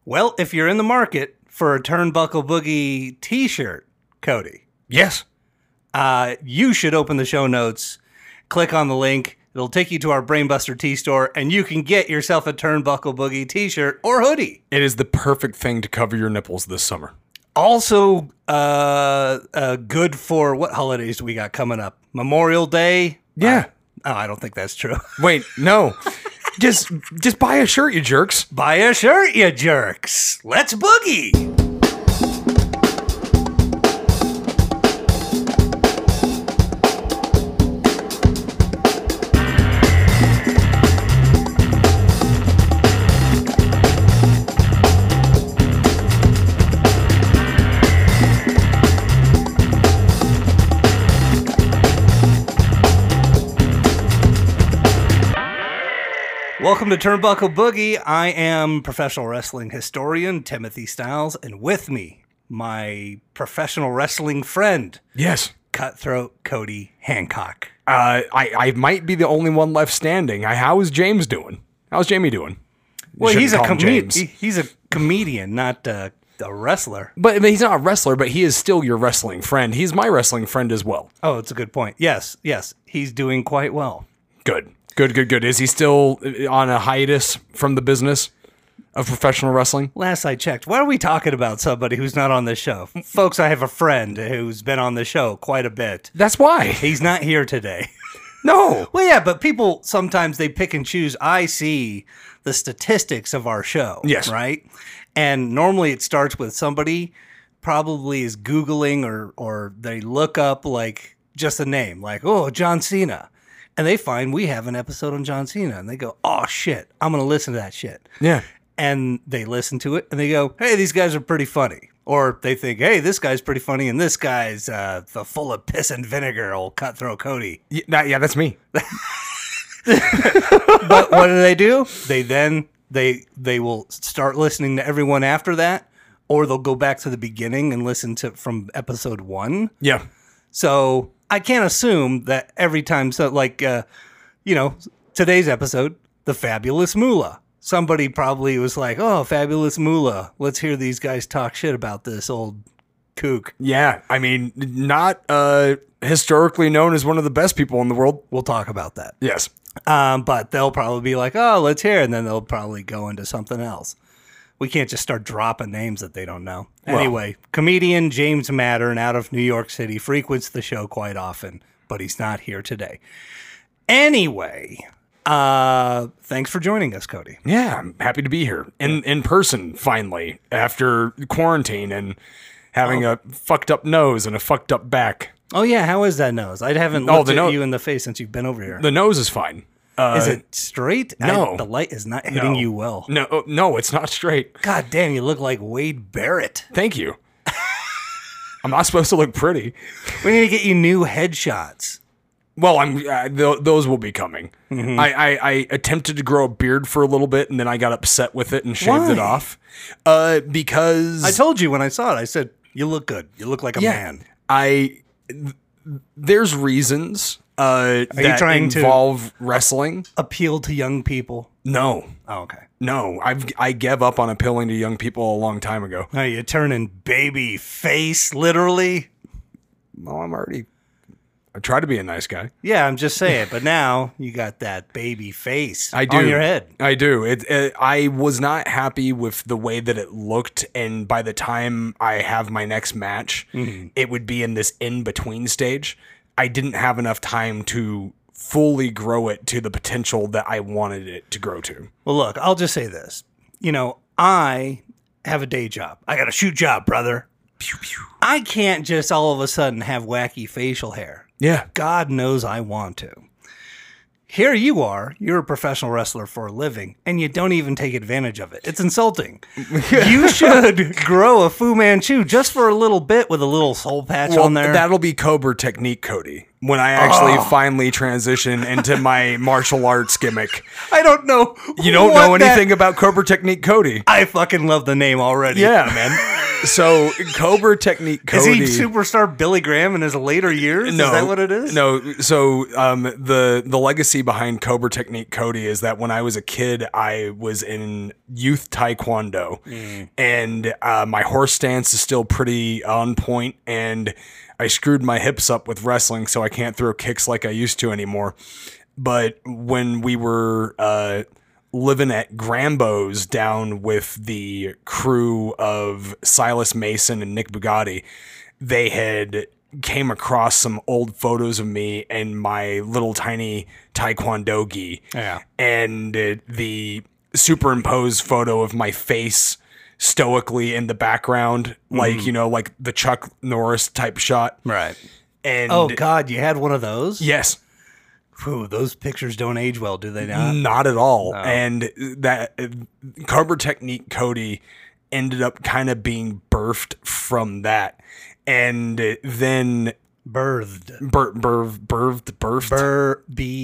Well, if you're in the market for a Turnbuckle Boogie t-shirt, Cody, Yes. you should open the show notes, click on the link. It'll take you to our Brainbuster Tea store, and you can get yourself a Turnbuckle Boogie t-shirt or hoodie. It is the perfect thing to cover your nipples this summer. Also, good for what holidays do we got coming up? Memorial Day? Yeah. I don't think that's true. Wait, no. just buy a shirt, you jerks. Buy a shirt, you jerks. Let's boogie. Welcome to Turnbuckle Boogie. I am professional wrestling historian Timothy Styles, and with me, my professional wrestling friend, Yes. Cutthroat Cody Hancock. I might be the only one left standing. How is James doing? How's Jamie doing? Well, Shouldn't he's a call him James. he's a comedian, not a wrestler. But he's not a wrestler, but he is still your wrestling friend. He's my wrestling friend as well. Oh, it's a good point. Yes, he's doing quite well. Good. Is he still on a hiatus from the business of professional wrestling? Last I checked, why are we talking about somebody who's not on this show? Folks, I have a friend who's been on the show quite a bit. That's why. He's not here today. No. Well, yeah, but people sometimes they pick and choose. I see the statistics of our show. Yes. Right? And normally it starts with somebody probably is Googling or they look up like just a name, like, oh, John Cena. And they find we have an episode on John Cena. And they go, oh, shit, I'm going to listen to that shit. Yeah. And they listen to it and they go, hey, these guys are pretty funny. Or they think, hey, this guy's pretty funny and this guy's the full of piss and vinegar, old Cutthroat Cody. Yeah, that's me. But what do? They will start listening to everyone after that, or they'll go back to the beginning and listen to from episode 1. Yeah. So I can't assume that every time, today's episode, the Fabulous Moolah. Somebody probably was like, oh, Fabulous Moolah. Let's hear these guys talk shit about this old kook. Yeah. I mean, not historically known as one of the best people in the world. We'll talk about that. Yes. But they'll probably be like, oh, let's hear it. And then they'll probably go into something else. We can't just start dropping names that they don't know. Well, anyway, comedian James Mattern out of New York City frequents the show quite often, but he's not here today. Anyway, thanks for joining us, Cody. Yeah, I'm happy to be here in person finally after quarantine and having a fucked up nose and a fucked up back. Oh, yeah. How is that nose? I haven't looked at you in the face since you've been over here. The nose is fine. Is it straight? No. The light is not hitting you well. No, it's not straight. God damn, you look like Wade Barrett. Thank you. I'm not supposed to look pretty. We need to get you new headshots. Well, those will be coming. Mm-hmm. I attempted to grow a beard for a little bit, and then I got upset with it and shaved it off. Because I told you when I saw it, I said, you look good. You look like a man. There's reasons that trying involve wrestling. Appeal to young people? No. Oh, okay. No, I gave up on appealing to young people a long time ago. Are you turning baby face, literally? Well, I try to be a nice guy. Yeah, I'm just saying. But now you got that baby face on your head. I do. I was not happy with the way that it looked. And by the time I have my next match, it would be in this in-between stage. I didn't have enough time to fully grow it to the potential that I wanted it to grow to. Well, look, I'll just say this. I have a day job. I got a shoot job, brother. Pew, pew. I can't just all of a sudden have wacky facial hair. Yeah. God knows I want to. Here you are, you're a professional wrestler for a living, and you don't even take advantage of it. It's insulting. You should grow a Fu Manchu just for a little bit with a little soul patch on there. That'll be Cobra Technique Cody when I actually finally transition into my martial arts gimmick. I don't know. You don't know anything about Cobra Technique Cody. I fucking love the name already. Yeah, man. So Cobra Technique Cody. Is he superstar Billy Graham in his later years? No, is that what it is? No. So the legacy behind Cobra Technique Cody is that when I was a kid, I was in youth taekwondo, and my horse stance is still pretty on point, and I screwed my hips up with wrestling, so I can't throw kicks like I used to anymore. But when we were living at Grambo's down with the crew of Silas Mason and Nick Bugatti, they had came across some old photos of me and my little tiny taekwondo gi. Yeah. And the superimposed photo of my face stoically in the background, like, you know, like the Chuck Norris type shot. Right. And Oh, God, you had one of those? yes. Whew, those pictures don't age well, do they not? Not at all. And that Cobra Technique Cody ended up kind of being birthed from that. And then Birthed. birthed.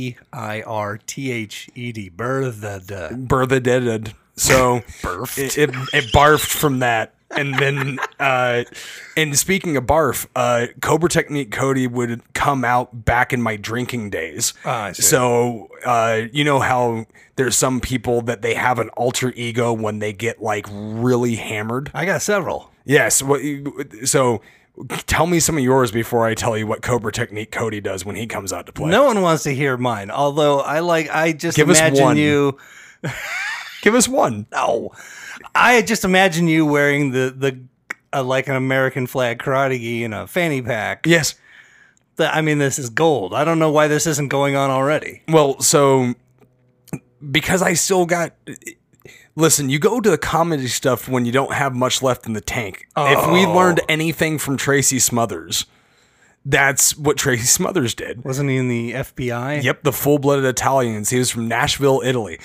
B-I-R-T-H-E-D. Birthed. Birthed. So Birthed. it barfed from that. And then, and speaking of barf, Cobra Technique Cody would come out back in my drinking days. I see. So, you know how there's some people that they have an alter ego when they get like really hammered? I got several. Yes. So tell me some of yours before I tell you what Cobra Technique Cody does when he comes out to play. No one wants to hear mine, although I just Give us imagine one. you... Give us one. No. I just imagine you wearing the like an American flag karate gi in a fanny pack. Yes. I mean, this is gold. I don't know why this isn't going on already. Well, so because I still got... Listen, you go to the comedy stuff when you don't have much left in the tank. If we learned anything from Tracy Smothers, that's what Tracy Smothers did. Wasn't he in the FBI? Yep, the full-blooded Italians. He was from Nashville, Italy.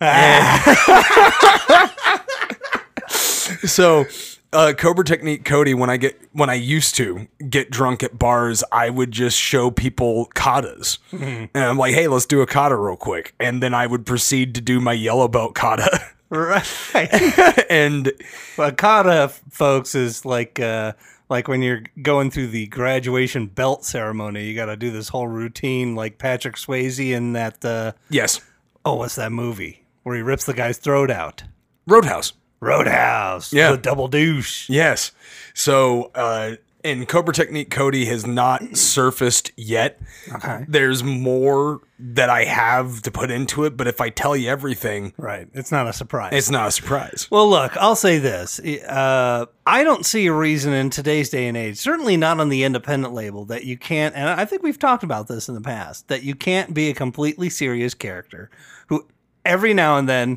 So, Cobra Technique Cody, when I used to get drunk at bars, I would just show people katas. And I'm like, hey, let's do a kata real quick. And then I would proceed to do my yellow belt kata. Right. And Well, kata, folks, is like when you're going through the graduation belt ceremony, you got to do this whole routine like Patrick Swayze in that, yes, what's that movie where he rips the guy's throat out? Roadhouse. Roadhouse. Yeah. The double douche. Yes. So, and Cobra Technique Cody has not surfaced yet. Okay. There's more that I have to put into it, but if I tell you everything, Right. It's not a surprise. it's not a surprise. Well, look, I'll say this. I don't see a reason in today's day and age, certainly not on the independent label, that you can't, and I think we've talked about this in the past, that you can't be a completely serious character who every now and then,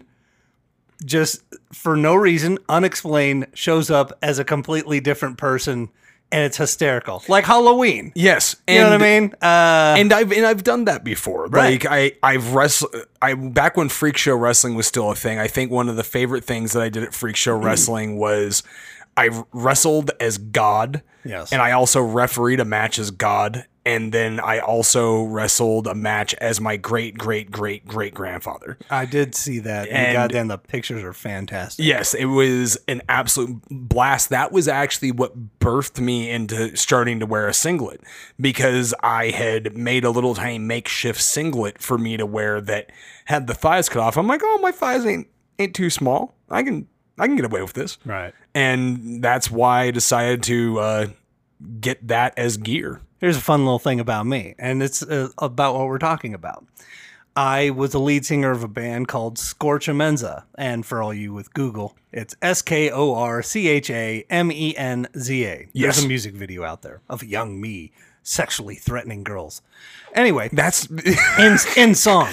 just for no reason, unexplained, shows up as a completely different person, and it's hysterical. Like Halloween. Yes. You know what I mean? And I've done that before. Right. Like I've wrestled. Back when Freak Show Wrestling was still a thing, I think one of the favorite things that I did at Freak Show Wrestling was I wrestled as God. Yes. And I also refereed a match as God. And then I also wrestled a match as my great grandfather. I did see that. And And- goddamn, the pictures are fantastic. Yes, it was an absolute blast. That was actually what birthed me into starting to wear a singlet, because I had made a little tiny makeshift singlet for me to wear that had the thighs cut off. I'm like, oh, my thighs ain't too small. I can get away with this. Right. And that's why I decided to get that as gear. Here's a fun little thing about me, and it's about what we're talking about. I was the lead singer of a band called Scorchamenza, and for all you with Google, it's Skorchamenza. Yes. There's a music video out there of young me sexually threatening girls. Anyway, That's in song.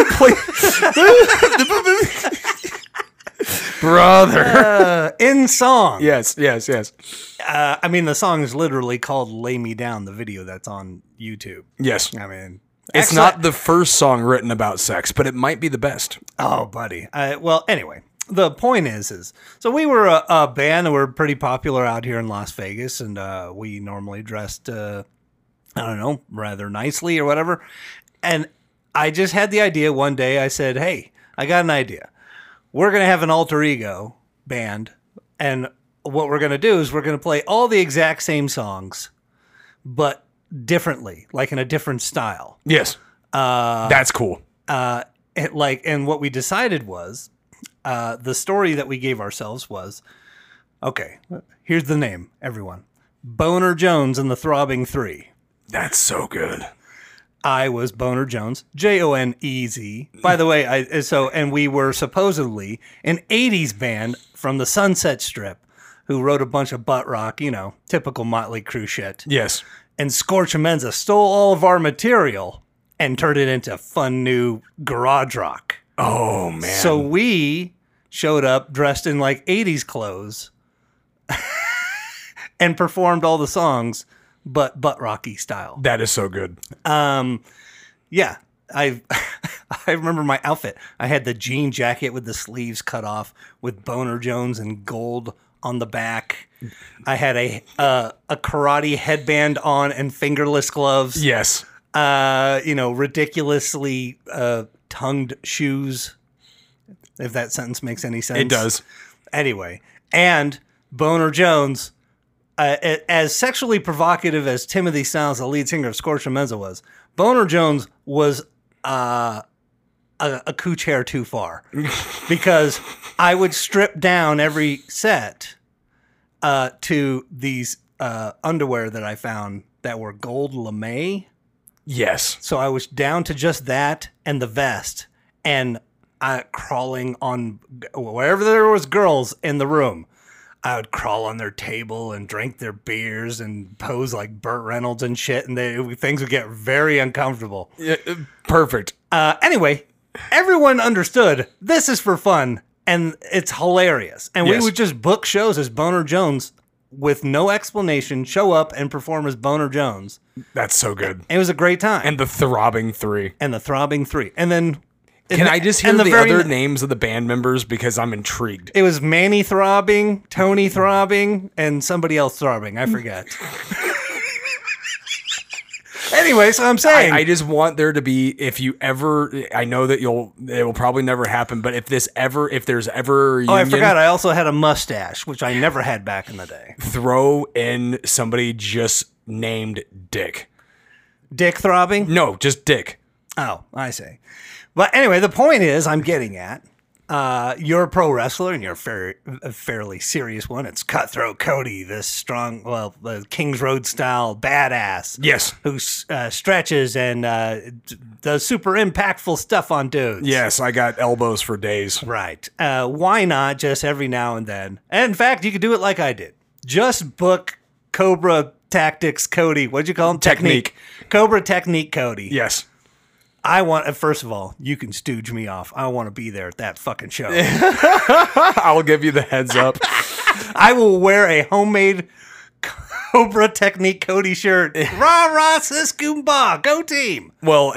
brother. In song. Yes. I mean, the song is literally called Lay Me Down, the video that's on YouTube. Yes. I mean, It's actually- not the first song written about sex, but it might be the best. Oh, buddy. Well, anyway, the point is so we were a band that were pretty popular out here in Las Vegas, and we normally dressed, I don't know, rather nicely or whatever. And I just had the idea one day. I said, hey, I got an idea. We're going to have an alter ego band, and what we're going to do is we're going to play all the exact same songs, but differently, like in a different style. Yes. That's cool. And what we decided was, the story that we gave ourselves was, okay, here's the name, everyone. Boner Jones and the Throbbing Three. That's so good. I was Boner Jones, Jonez. By the way, and we were supposedly an 80s band from the Sunset Strip who wrote a bunch of butt rock, typical Motley Crue shit. Yes. And Scorch Amenza stole all of our material and turned it into fun new garage rock. Oh, man. So we showed up dressed in like 80s clothes and performed all the songs, but butt rocky style. That is so good. Yeah, I remember my outfit. I had the jean jacket with the sleeves cut off with Boner Jones and gold on the back. I had a karate headband on and fingerless gloves. Yes. Ridiculously tongued shoes. If that sentence makes any sense. It does. Anyway, and Boner Jones, as sexually provocative as Timothy Styles, the lead singer of Scorch Amenza, was, Boner Jones was a cooch hair too far, because I would strip down every set to these underwear that I found that were gold lame. Yes. So I was down to just that and the vest, and crawling on wherever there was girls in the room. I would crawl on their table and drink their beers and pose like Burt Reynolds and shit, and things would get very uncomfortable. Yeah, perfect. Anyway, everyone understood this is for fun, and it's hilarious. And we would just book shows as Boner Jones with no explanation, show up and perform as Boner Jones. That's so good. It was a great time. And the Throbbing Three. And then... Can I just hear the other names of the band members, because I'm intrigued? It was Manny Throbbing, Tony Throbbing, and somebody else throbbing. I forget. Anyway, so I'm saying, I just want there to be, if you ever, I know that it will probably never happen, but if there's ever a reunion, I forgot. I also had a mustache, which I never had back in the day. Throw in somebody just named Dick. Dick Throbbing? No, just Dick. Oh, I see. But anyway, the point is, I'm getting at, you're a pro wrestler, and you're a fairly serious one. It's Cutthroat Cody, this strong, the Kings Road style badass. Yes. Who stretches and does super impactful stuff on dudes. Yes, I got elbows for days. Right. Why not just every now and then? And in fact, you could do it like I did. Just book Cobra Tactics Cody. What'd you call him? Technique. Cobra Technique Cody. Yes. I want, first of all, you can stooge me off. I want to be there at that fucking show. I'll give you the heads up. I will wear a homemade Cobra Technique Cody shirt. Rah, rah, sis, goomba, go team. Well,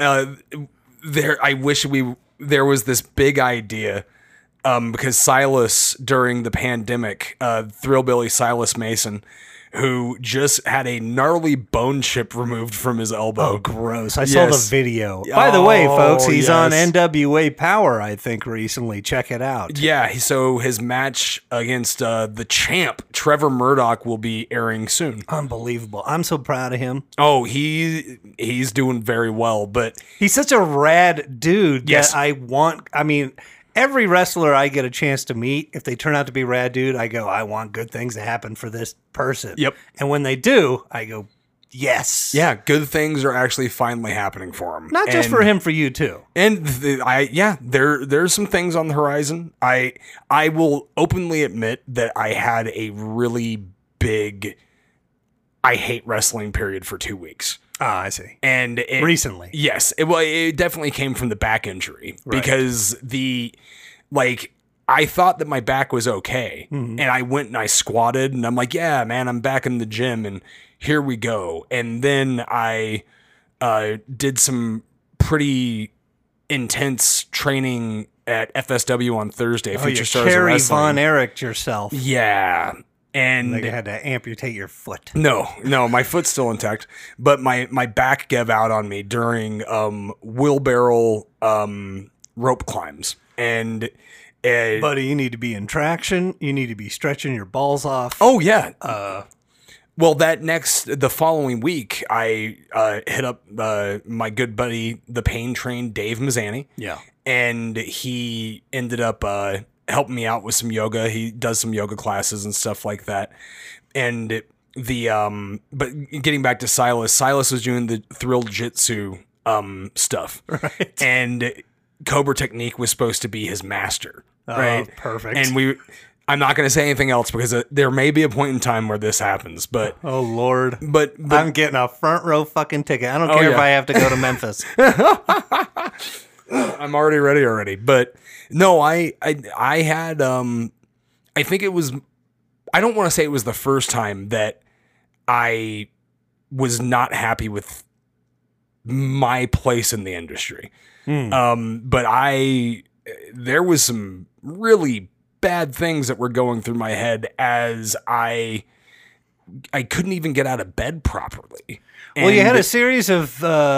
I wish there was this big idea, because Silas, during the pandemic, Thrillbilly Silas Mason, who just had a gnarly bone chip removed from his elbow. Oh, gross. I saw the video. By the way, folks, he's on NWA Power, I think, recently. Check it out. Yeah, so his match against the champ, Trevor Murdoch, will be airing soon. Unbelievable. I'm so proud of him. Oh, he's doing very well, but... He's such a rad dude yes. that every wrestler I get a chance to meet, if they turn out to be rad dude, I go, I want good things to happen for this person. Yep. And when they do, I go, yes. Yeah, good things are actually finally happening for him. Not just for him, for you too. And there's some things on the horizon. I will openly admit that I had a really big I hate wrestling period for 2 weeks. Ah, I see. And recently. Yes. It definitely came from the back injury, right? Because I thought that my back was okay. Mm-hmm. And I went and I squatted and I'm like, yeah, man, I'm back in the gym and here we go. And then I did some pretty intense training at FSW on Thursday. Future Stars of Wrestling. Von Erich yourself. Yeah. And they had to amputate your foot. No, my foot's still intact. But my back gave out on me during wheelbarrow rope climbs. And Buddy, you need to be in traction. You need to be stretching your balls off. Oh yeah. Well, the following week, I hit up my good buddy, the Pain Train, Dave Mazzani. Yeah. And he ended up helping me out with some yoga. He does some yoga classes and stuff like that. And but getting back to Silas was doing the Thrill Jitsu stuff. Right. And Cobra Technique was supposed to be his master. Right. Oh, perfect. And I'm not going to say anything else because there may be a point in time where this happens, but oh Lord, but I'm getting a front row fucking ticket. I don't care if I have to go to Memphis. I'm already ready. But no, I had I think it was, I don't want to say it was the first time that I was not happy with my place in the industry. But there was some really bad things that were going through my head as I couldn't even get out of bed properly. Well, you had a series of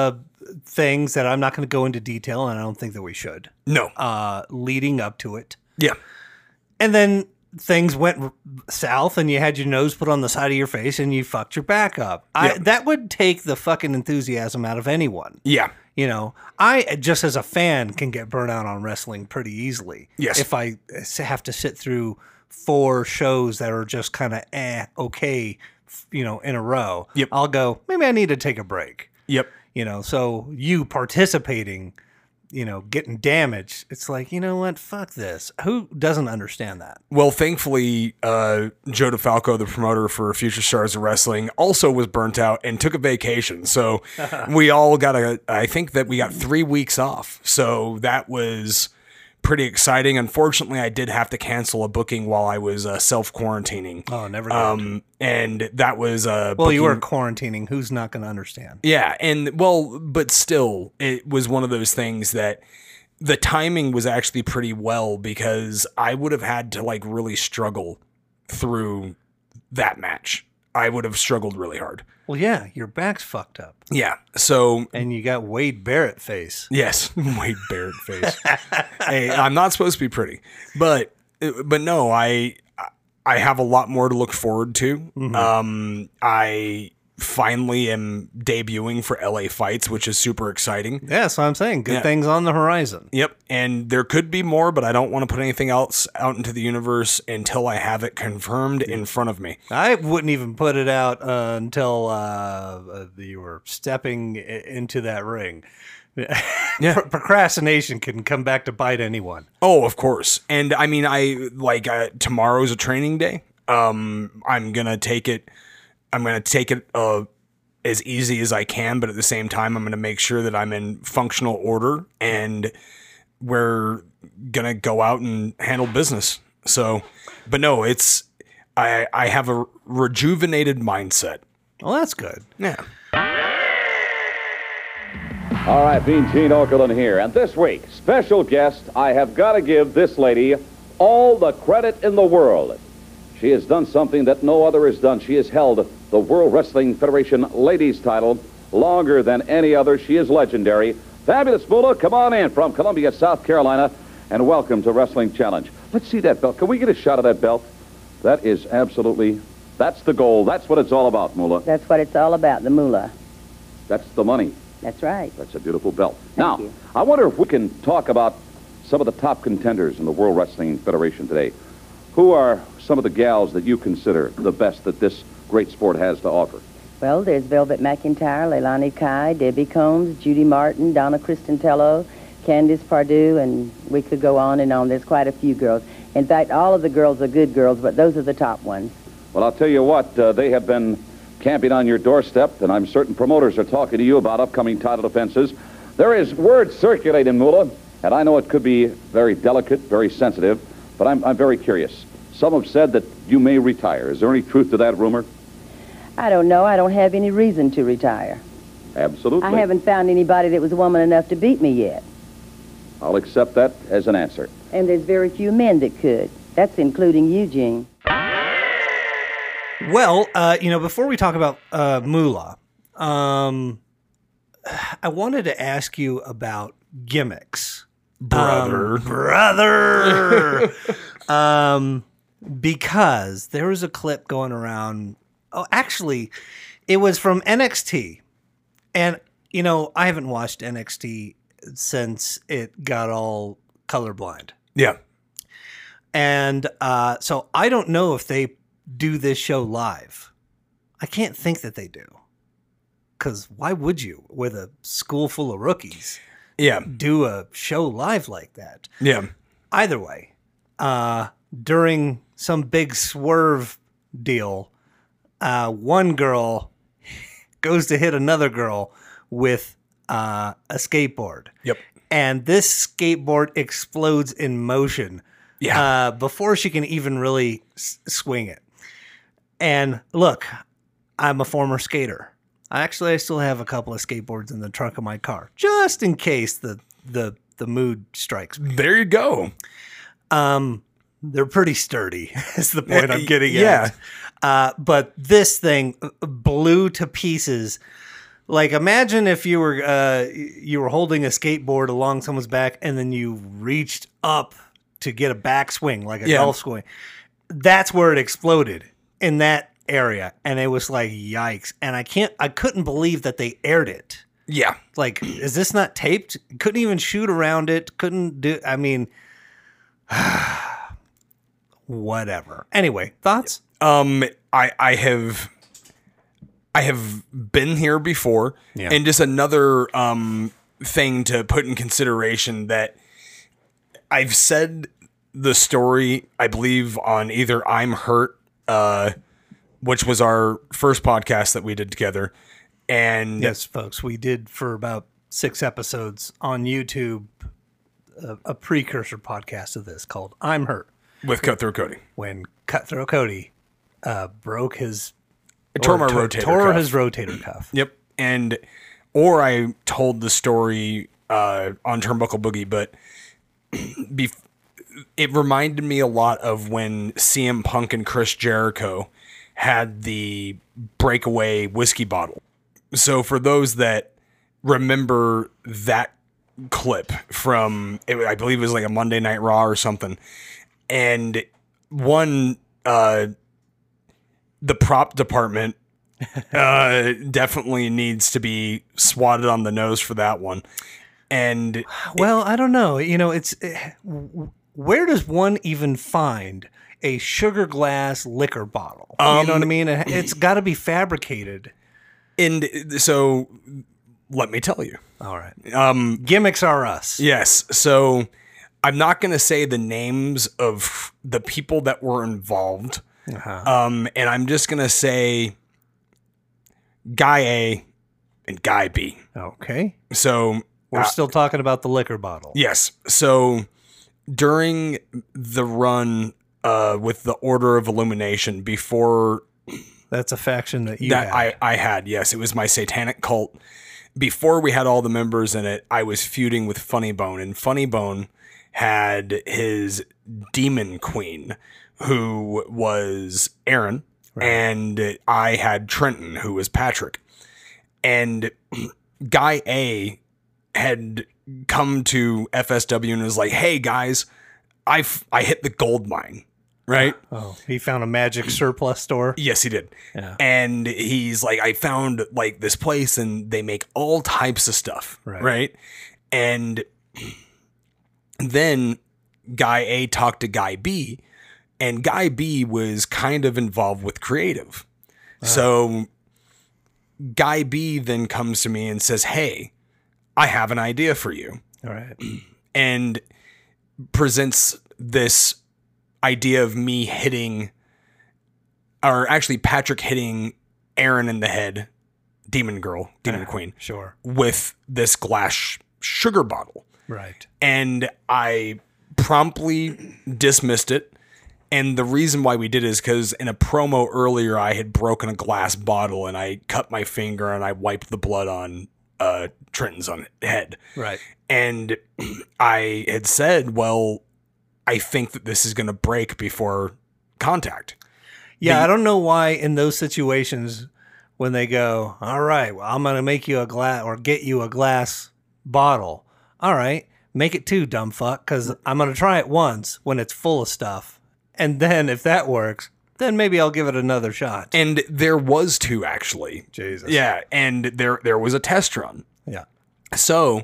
things that I'm not going to go into detail, and I don't think that we should. No. Leading up to it. Yeah. And then things went south, and you had your nose put on the side of your face, and you fucked your back up. Yeah. That would take the fucking enthusiasm out of anyone. Yeah. You know, I just as a fan can get burnt out on wrestling pretty easily. Yes. If I have to sit through 4 shows that are just kind of okay, in a row, Yep. I'll go, maybe I need to take a break. Yep. So you participating, getting damaged, it's like, you know what? Fuck this. Who doesn't understand that? Well, thankfully, Joe DeFalco, the promoter for Future Stars of Wrestling, also was burnt out and took a vacation. So we all I think that we got 3 weeks off. So that was pretty exciting. Unfortunately, I did have to cancel a booking while I was self-quarantining. Oh, never did. And that was well, you were quarantining. Who's not going to understand? Yeah, but still, it was one of those things that the timing was actually pretty well because I would have had to really struggle through that match. I would have struggled really hard. Well, yeah, your back's fucked up. Yeah, so... And you got Wade Barrett face. Yes, Wade Barrett face. Hey, I'm not supposed to be pretty. But no, I have a lot more to look forward to. Mm-hmm. I finally am debuting for LA Fights, which is super exciting. Yeah, so I'm saying good things on the horizon. Yep, and there could be more, but I don't want to put anything else out into the universe until I have it confirmed in front of me. I wouldn't even put it out until you were stepping into that ring. Yeah. Procrastination can come back to bite anyone. Oh, of course. And I mean, tomorrow's a training day. I'm gonna take it as easy as I can, but at the same time, I'm gonna make sure that I'm in functional order, and we're gonna go out and handle business. So, but no, I have a rejuvenated mindset. Well, that's good. Yeah. All right, Gene Okerlund here. And this week, special guest, I have got to give this lady all the credit in the world. She has done something that no other has done. She has held the World Wrestling Federation ladies title longer than any other. She is legendary. Fabulous Moolah, come on in from Columbia, South Carolina, and welcome to Wrestling Challenge. Let's see that belt. Can we get a shot of that belt? That is that's the goal. That's what it's all about, Moolah. That's what it's all about, the moolah. That's the money. That's right. That's a beautiful belt. Thank you. I wonder if we can talk about some of the top contenders in the World Wrestling Federation today. Who are some of the gals that you consider the best that this great sport has to offer? Well, there's Velvet McIntyre, Leilani Kai, Debbie Combs, Judy Martin, Donna Cristantello, Candice Pardue, and we could go on and on. There's quite a few girls. In fact, all of the girls are good girls, but those are the top ones. Well, I'll tell you what, they have been camping on your doorstep, and I'm certain promoters are talking to you about upcoming title defenses. There is word circulating, Moolah, and I know it could be very delicate, very sensitive, but I'm very curious. Some have said that you may retire. Is there any truth to that rumor? I don't know. I don't have any reason to retire. Absolutely. I haven't found anybody that was woman enough to beat me yet. I'll accept that as an answer. And there's very few men that could. That's including Eugene. Well, before we talk about Moolah, I wanted to ask you about gimmicks Brother. Because there was a clip going around. Oh, actually, it was from NXT. And, you know, I haven't watched NXT since it got all colorblind. Yeah. And so I don't know if they do this show live. I can't think that they do. Because why would you, with a school full of rookies, Yeah. do a show live like that? Yeah. Either way, during some big swerve deal, one girl goes to hit another girl with a skateboard. Yep. And this skateboard explodes in motion before she can even really swing it. And look, I'm a former skater. I still have a couple of skateboards in the trunk of my car, just in case the mood strikes me. There you go. They're pretty sturdy, is the point I'm getting Yeah. at. But this thing blew to pieces. Like, imagine if you were holding a skateboard along someone's back, and then you reached up to get a backswing, like a golf swing. That's where it exploded, in that area, and it was like, yikes. And I couldn't believe that they aired it. Yeah. Like, is this not taped? Couldn't even shoot around it. Whatever. Anyway, thoughts? I have been here before, and just another thing to put in consideration, that I've said the story, I believe, on either I'm Hurt, which was our first podcast that we did together, and Yes, folks, we did for about 6 episodes on YouTube a precursor podcast of this called I'm Hurt, with Cutthroat Cody. when Cutthroat Cody broke his Tore my rotator cuff. his rotator cuff. Yep. Or I told the story on Turnbuckle Boogie, but it reminded me a lot of when CM Punk and Chris Jericho had the breakaway whiskey bottle. So for those that remember that clip from, I believe it was like a Monday Night Raw or something, and the prop department definitely needs to be swatted on the nose for that one. And Well, I don't know. You know, where does one even find a sugar glass liquor bottle? You know what I mean? It's got to be fabricated. and so let me tell you. All right. Gimmicks are us. Yes. So I'm not going to say the names of the people that were involved. And I'm just going to say Guy A and Guy B. Okay. So We're still talking about the liquor bottle. yes. So during the run with the Order of Illumination, before That's a faction that you that had. I had, yes, it was my satanic cult. Before we had all the members in it, I was feuding with Funny Bone, and Funny Bone had his demon queen, who was Aaron, and I had Trenton, who was Patrick. And Guy A had come to FSW and was like, "Hey guys, I hit the gold mine." Right? Oh, he found a magic surplus store. Yes, he did. Yeah. And he's like, I found like this place and they make all types of stuff. Right. And then Guy A talked to Guy B, and Guy B was kind of involved with creative. So Guy B then comes to me and says, "Hey, I have an idea for you." All right. And presents this idea of me hitting, or actually Patrick hitting Aaron in the head, Demon Queen, Sure. with this glass sugar bottle. Right. And I promptly dismissed it. And the reason why we did is because in a promo earlier, I had broken a glass bottle and I cut my finger and I wiped the blood on Trenton's head. Right. And I had said, well, I think that this is going to break before contact. Yeah, I don't know why in those situations when they go, all right, well, I'm going to make you a glass or get you a glass bottle. All right, Make it 2, dumb fuck, because I'm going to try it once when it's full of stuff. And then if that works, then maybe I'll give it another shot. And there was 2, actually. Jesus. Yeah, and there was a test run. Yeah. So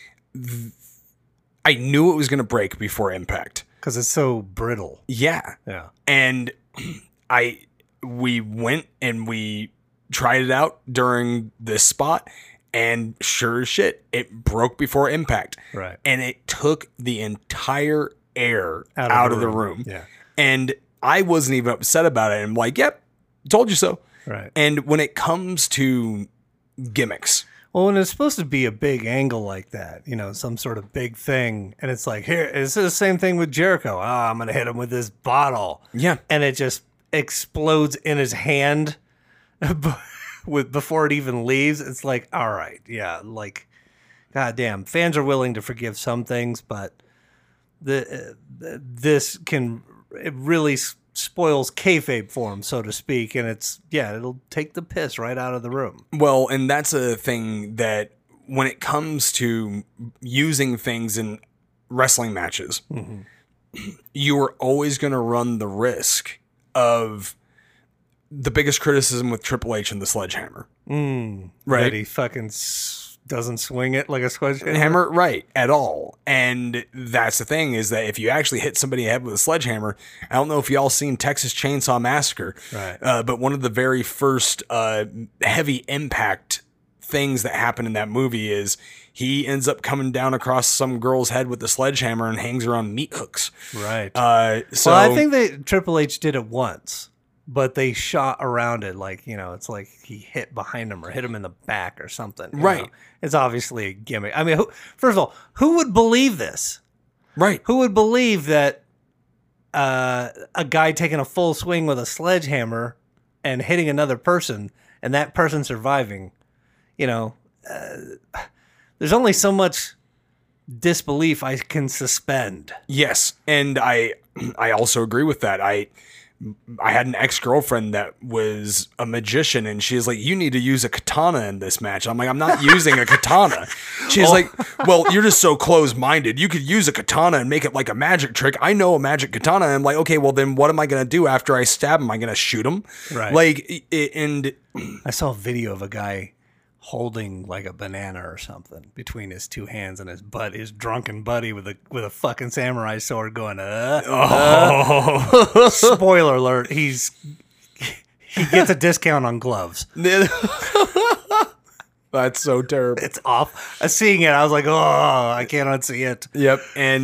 I knew it was going to break before impact. Because it's so brittle. Yeah. Yeah. And we went and we tried it out during this spot, and sure as shit, it broke before impact. Right. And it took the entire air out of the room. Yeah. And I wasn't even upset about it. I'm like, yep, told you so. Right. And when it comes to gimmicks, Well, when it's supposed to be a big angle like that, some sort of big thing, and it's like, here, it's the same thing with Jericho. I'm going to hit him with this bottle. Yeah. And it just explodes in his hand before it even leaves. It's like, all right, yeah, like, goddamn, fans are willing to forgive some things, but this it really spoils kayfabe form, so to speak, and it'll take the piss right out of the room. well, and that's a thing that when it comes to using things in wrestling matches, you are always going to run the risk of the biggest criticism with Triple H and the sledgehammer. Right. That he fucking doesn't swing it like a sledgehammer. Hammer, right, at all. And that's the thing, is that if you actually hit somebody in the head with a sledgehammer, I don't know if y'all seen Texas Chainsaw Massacre, Right. But one of the very first heavy impact things that happen in that movie is he ends up coming down across some girl's head with the sledgehammer and hangs her on meat hooks. Right. So Well, I think Triple H did it once, but they shot around it like, it's like he hit behind him or hit him in the back or something. you Right. know? It's obviously a gimmick. I mean, first of all, who would believe this? right. Who would believe that a guy taking a full swing with a sledgehammer and hitting another person and that person surviving, there's only so much disbelief I can suspend. Yes, and I also agree with that. I had an ex-girlfriend that was a magician, and she's like, you need to use a katana in this match. I'm like, I'm not using a katana. She's like, well, you're just so close-minded. You could use a katana and make it like a magic trick. I know a magic katana. And I'm like, okay, well, then what am I going to do after I stab him? Am I going to shoot him? Right. Like, and I saw a video of a guy holding like a banana or something between his two hands and his drunken buddy with a fucking samurai sword going, spoiler alert, he gets a discount on gloves. that's so terrible. It's off. Seeing it, I was like, oh, I can't unsee it. Yep.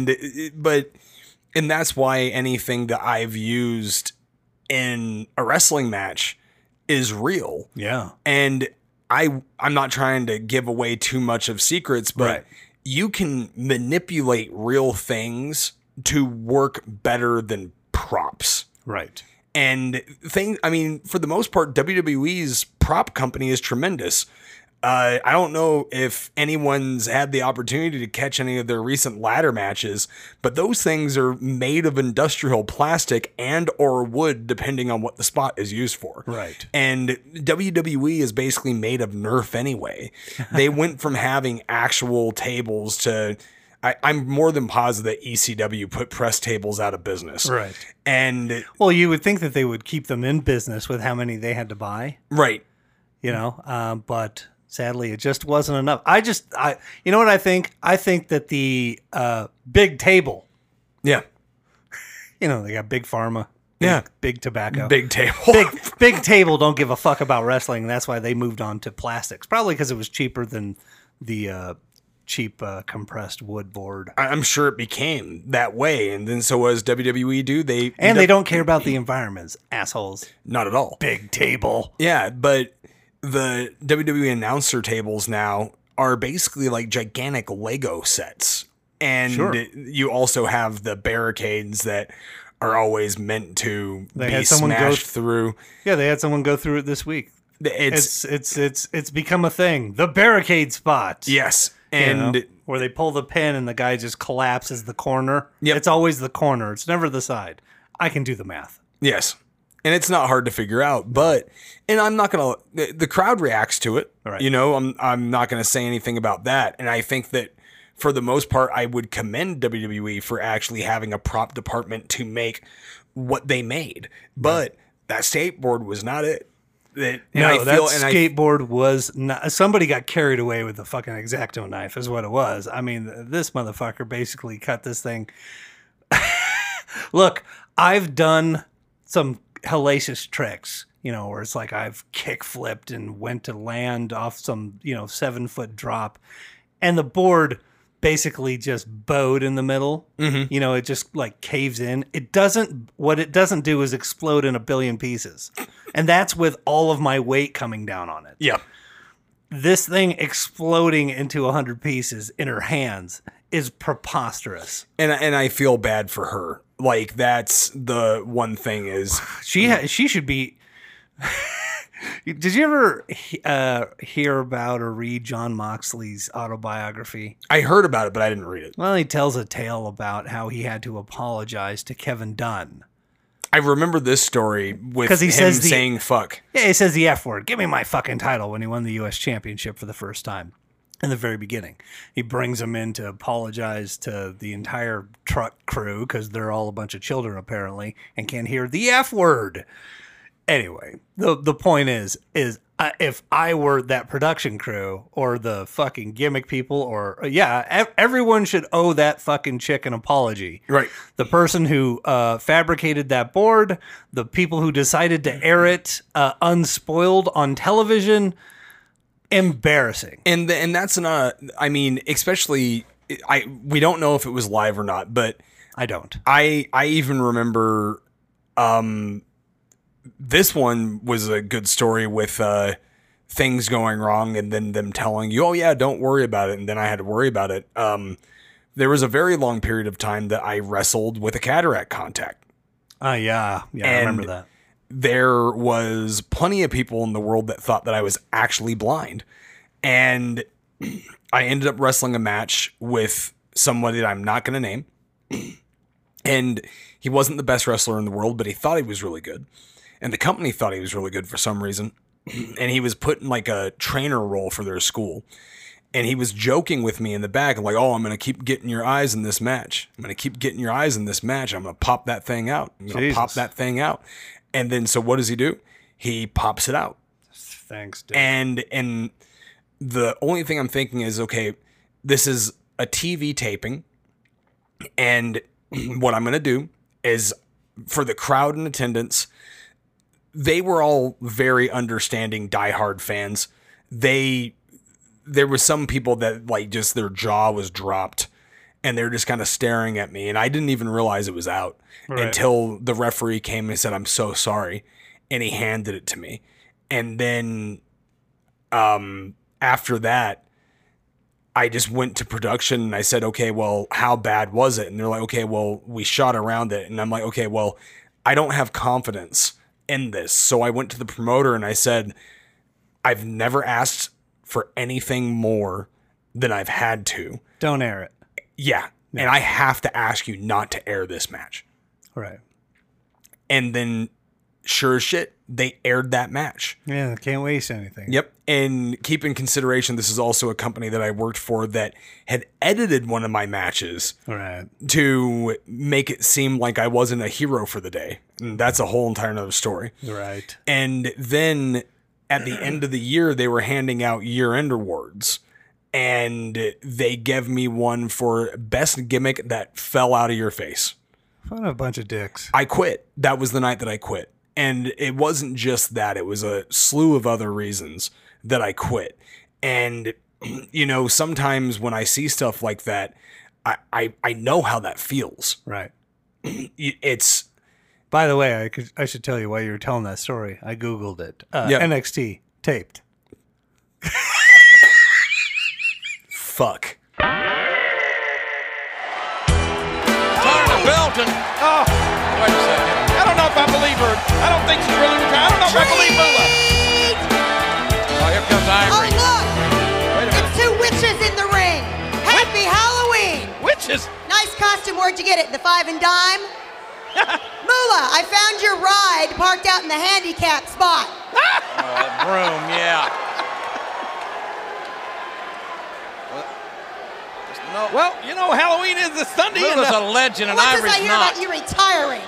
And that's why anything that I've used in a wrestling match is real. Yeah. And I'm not trying to give away too much of secrets, but Right. you can manipulate real things to work better than props. Right. And for the most part, WWE's prop company is tremendous. I don't know if anyone's had the opportunity to catch any of their recent ladder matches, but those things are made of industrial plastic and or wood, depending on what the spot is used for. Right. And WWE is basically made of Nerf anyway. They went from having actual tables to... I'm more than positive that ECW put press tables out of business. Right. And... Well, you would think that they would keep them in business with how many they had to buy, Right. but... Sadly, it just wasn't enough. You know what I think? I think that the big table, Yeah. they got big pharma, Yeah. big tobacco, Big table. big table don't give a fuck about wrestling. That's why they moved on to plastics, probably because it was cheaper than the cheap compressed wood board. I'm sure it became that way, and then so was WWE. They don't care about the environments, assholes. Not at all. Big table. Yeah, but the WWE announcer tables now are basically like gigantic Lego sets. And Sure. you also have the barricades that are always meant to They be had someone go smashed through. Yeah, they had someone go through it this week. It's become a thing. The barricade spot. Yes. You And know, where they pull the pin and the guy just collapses the corner. Yep. It's always the corner. It's never the side. I can do the math. yes. And it's not hard to figure out, and I'm not going to, the crowd reacts to it. Right. I'm not going to say anything about that. And I think that for the most part, I would commend WWE for actually having a prop department to make what they made. But that skateboard was not it. Skateboard was not. Somebody got carried away with the fucking X-Acto knife, is what it was. I mean, this motherfucker basically cut this thing. Look, I've done some hellacious tricks, where it's like I've kick flipped and went to land off some, 7-foot drop, and the board basically just bowed in the middle. Mm-hmm. It just like caves in. What it doesn't do is explode in a billion pieces. And that's with all of my weight coming down on it. Yeah. This thing exploding into 100 pieces in her hands is preposterous. And I feel bad for her. Like, that's the one thing is she should be. Did you ever hear about or read John Moxley's autobiography? I heard about it, but I didn't read it. Well, he tells a tale about how he had to apologize to Kevin Dunn. I remember this story with him saying fuck. Yeah, he says the F word. Give me my fucking title when he won the U.S. Championship for the first time. In the very beginning, he brings him in to apologize to the entire truck crew because they're all a bunch of children apparently and can't hear the F word. Anyway, the point is if I were that production crew or the fucking gimmick people everyone should owe that fucking chick an apology. Right. The person who fabricated that board, the people who decided to air it unspoiled on television. Embarrassing. And that's not, I mean, especially, we don't know if it was live or not, but I don't. I even remember this one was a good story with things going wrong and then them telling you, oh yeah, don't worry about it. And then I had to worry about it. There was a very long period of time that I wrestled with a cataract contact. Yeah, I remember that. There was plenty of people in the world that thought that I was actually blind. And I ended up wrestling a match with somebody that I'm not going to name. And he wasn't the best wrestler in the world, but he thought he was really good. And the company thought he was really good for some reason. And he was put in like a trainer role for their school. And he was joking with me in the back, like, oh, I'm going to keep getting your eyes in this match. I'm going to keep getting your eyes in this match. I'm going to pop that thing out. I'm going to pop that thing out. And then, so what does he do? He pops it out. Thanks, dude. And the only thing I'm thinking is, okay, this is a TV taping. And what I'm going to do is, for the crowd in attendance, they were all very understanding, diehard fans. There was some people that like just their jaw was dropped and they're just kind of staring at me. And I didn't even realize it was out until the referee came and said, I'm so sorry. And he handed it to me. And then after that, I just went to production and I said, okay, well, how bad was it? And they're like, okay, well, we shot around it. And I'm like, okay, well, I don't have confidence in this. So I went to the promoter and I said, I've never asked for anything more than I've had to. Don't air it. Yeah. And I have to ask you not to air this match. Right. And then, sure as shit, they aired that match. Yeah, can't waste anything. Yep. And keep in consideration, this is also a company that I worked for that had edited one of my matches to make it seem like I wasn't a hero for the day. And that's a whole entire other story. Right. And then at the end of the year, they were handing out year-end awards. And they gave me one for best gimmick that fell out of your face. What a bunch of dicks. I quit. That was the night that I quit. And it wasn't just that. It was a slew of other reasons that I quit. And, you know, sometimes when I see stuff like that, I know how that feels. Right. It's... By the way, I should tell you why you were telling that story. I Googled it. NXT taped. Fuck. Belton. Oh, wait a second. I don't know if I believe her. I don't think she's really retired. I don't know if I believe Moolah. Oh, here comes Ivory. Oh, look. It's two witches in the ring. Happy Halloween. Witches? Nice costume. Where'd you get it? The Five and Dime? Moolah, I found your ride parked out in the handicap spot. Oh, broom, yeah. No. Well, you know, Halloween is this Sunday. Moolah's a legend, and What does Ivory's I hear not. about you retiring?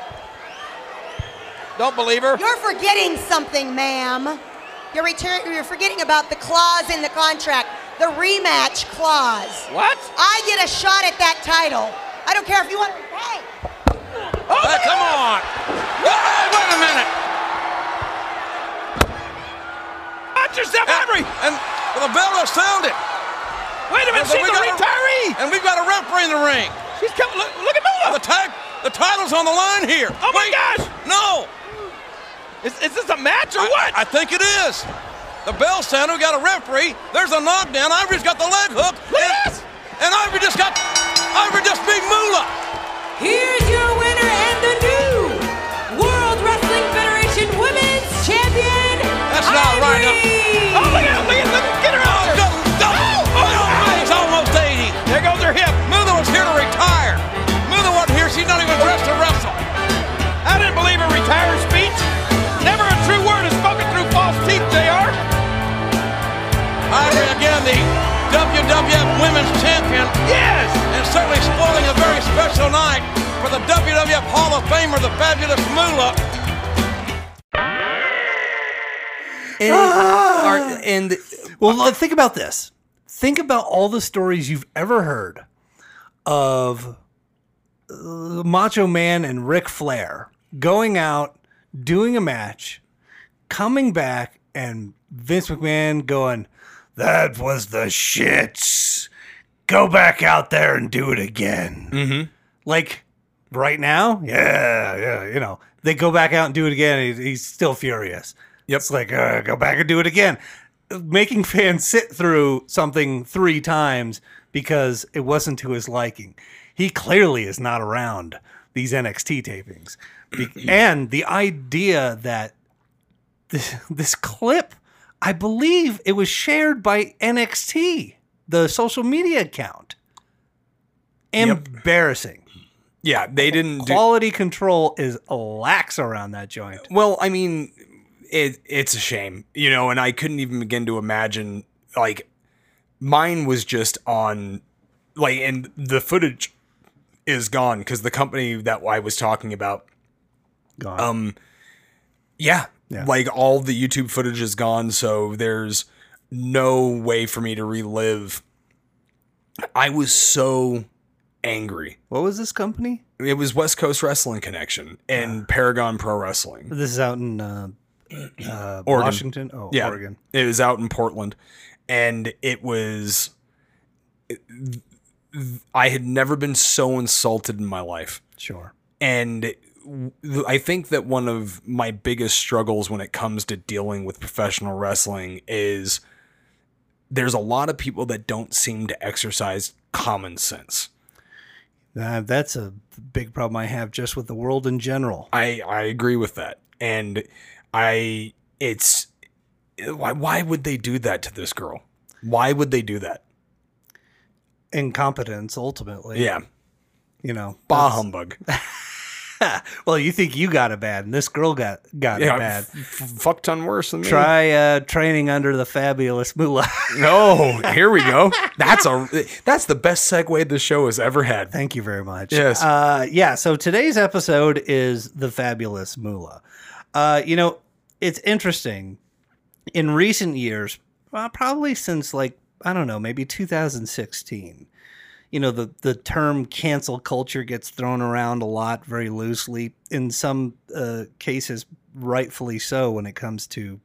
Don't believe her. You're forgetting something, ma'am. You're forgetting about the clause in the contract, the rematch clause. What? I get a shot at that title. I don't care if you want to. Hey! Oh, Come on. Wait a minute. Watch yourself, Ivory. And the bell has sounded. Wait a minute, So she's we a got a- retiree. And we've got a referee in the ring. She's coming. Look at Moolah. The title's on the line here. Oh, my Wait. gosh. No. Is this a match or what? I think it is. The bell sounded. We got a referee. There's a knockdown. Ivory's got the leg hook. Look at this. And Ivory just beat Moolah. Here's your winner and the new World Wrestling Federation Women's Champion, That's not right. Ivory. Oh, look at get her out there. He's almost 80. There goes her hip. Moolah was here to retire. Moolah wasn't here. She's not even dressed to wrestle. I didn't believe her retire speech. Never a true word is spoken through false teeth, JR. Ivory again, the WWF Women's Champion. Yes. And certainly spoiling a very special night for the WWF Hall of Famer, the fabulous Moolah. Well, think about this. Think about all the stories you've ever heard of Macho Man and Ric Flair going out, doing a match, coming back, and Vince McMahon going, "That was the shits. Go back out there and do it again." Mm-hmm. Like right now, yeah, you know, they go back out and do it again. And he's still furious. Yep. It's like, go back and do it again. Making fans sit through something 3 times because it wasn't to his liking. He clearly is not around these NXT tapings. And the idea that this clip, I believe it was shared by NXT, the social media account. Embarrassing. Yeah, they didn't do. Quality control is lax around that joint. Well, I mean, it's a shame, you know, and I couldn't even begin to imagine, like, mine was just on, like, and the footage is gone because the company that I was talking about, Gone. yeah, Yeah. like, all the YouTube footage is gone, so there's no way for me to relive. I was so angry. What was this company? It was West Coast Wrestling Connection and Paragon Pro Wrestling. This is out in Washington? Oh, Yeah, Oregon. it was out in Portland, and it was. I had never been so insulted in my life, Sure. and I think that one of my biggest struggles when it comes to dealing with professional wrestling is there's a lot of people that don't seem to exercise common sense. That's a big problem I have just with the world in general. I agree with that, and it's why would they do that to this girl? Why would they do that? Incompetence, ultimately. Yeah, You know. bah humbug. Well, you think you got it bad, and this girl got it bad. Fuck ton worse than me. Try training under the fabulous Moolah. No, here we go. That's the best segue the show has ever had. Thank you very much. Yes. Yeah, so today's episode is the fabulous Moolah. You know, it's interesting. In recent years, probably since, like, I don't know, maybe 2016, you know, the term cancel culture gets thrown around a lot very loosely. In some cases, rightfully so, when it comes to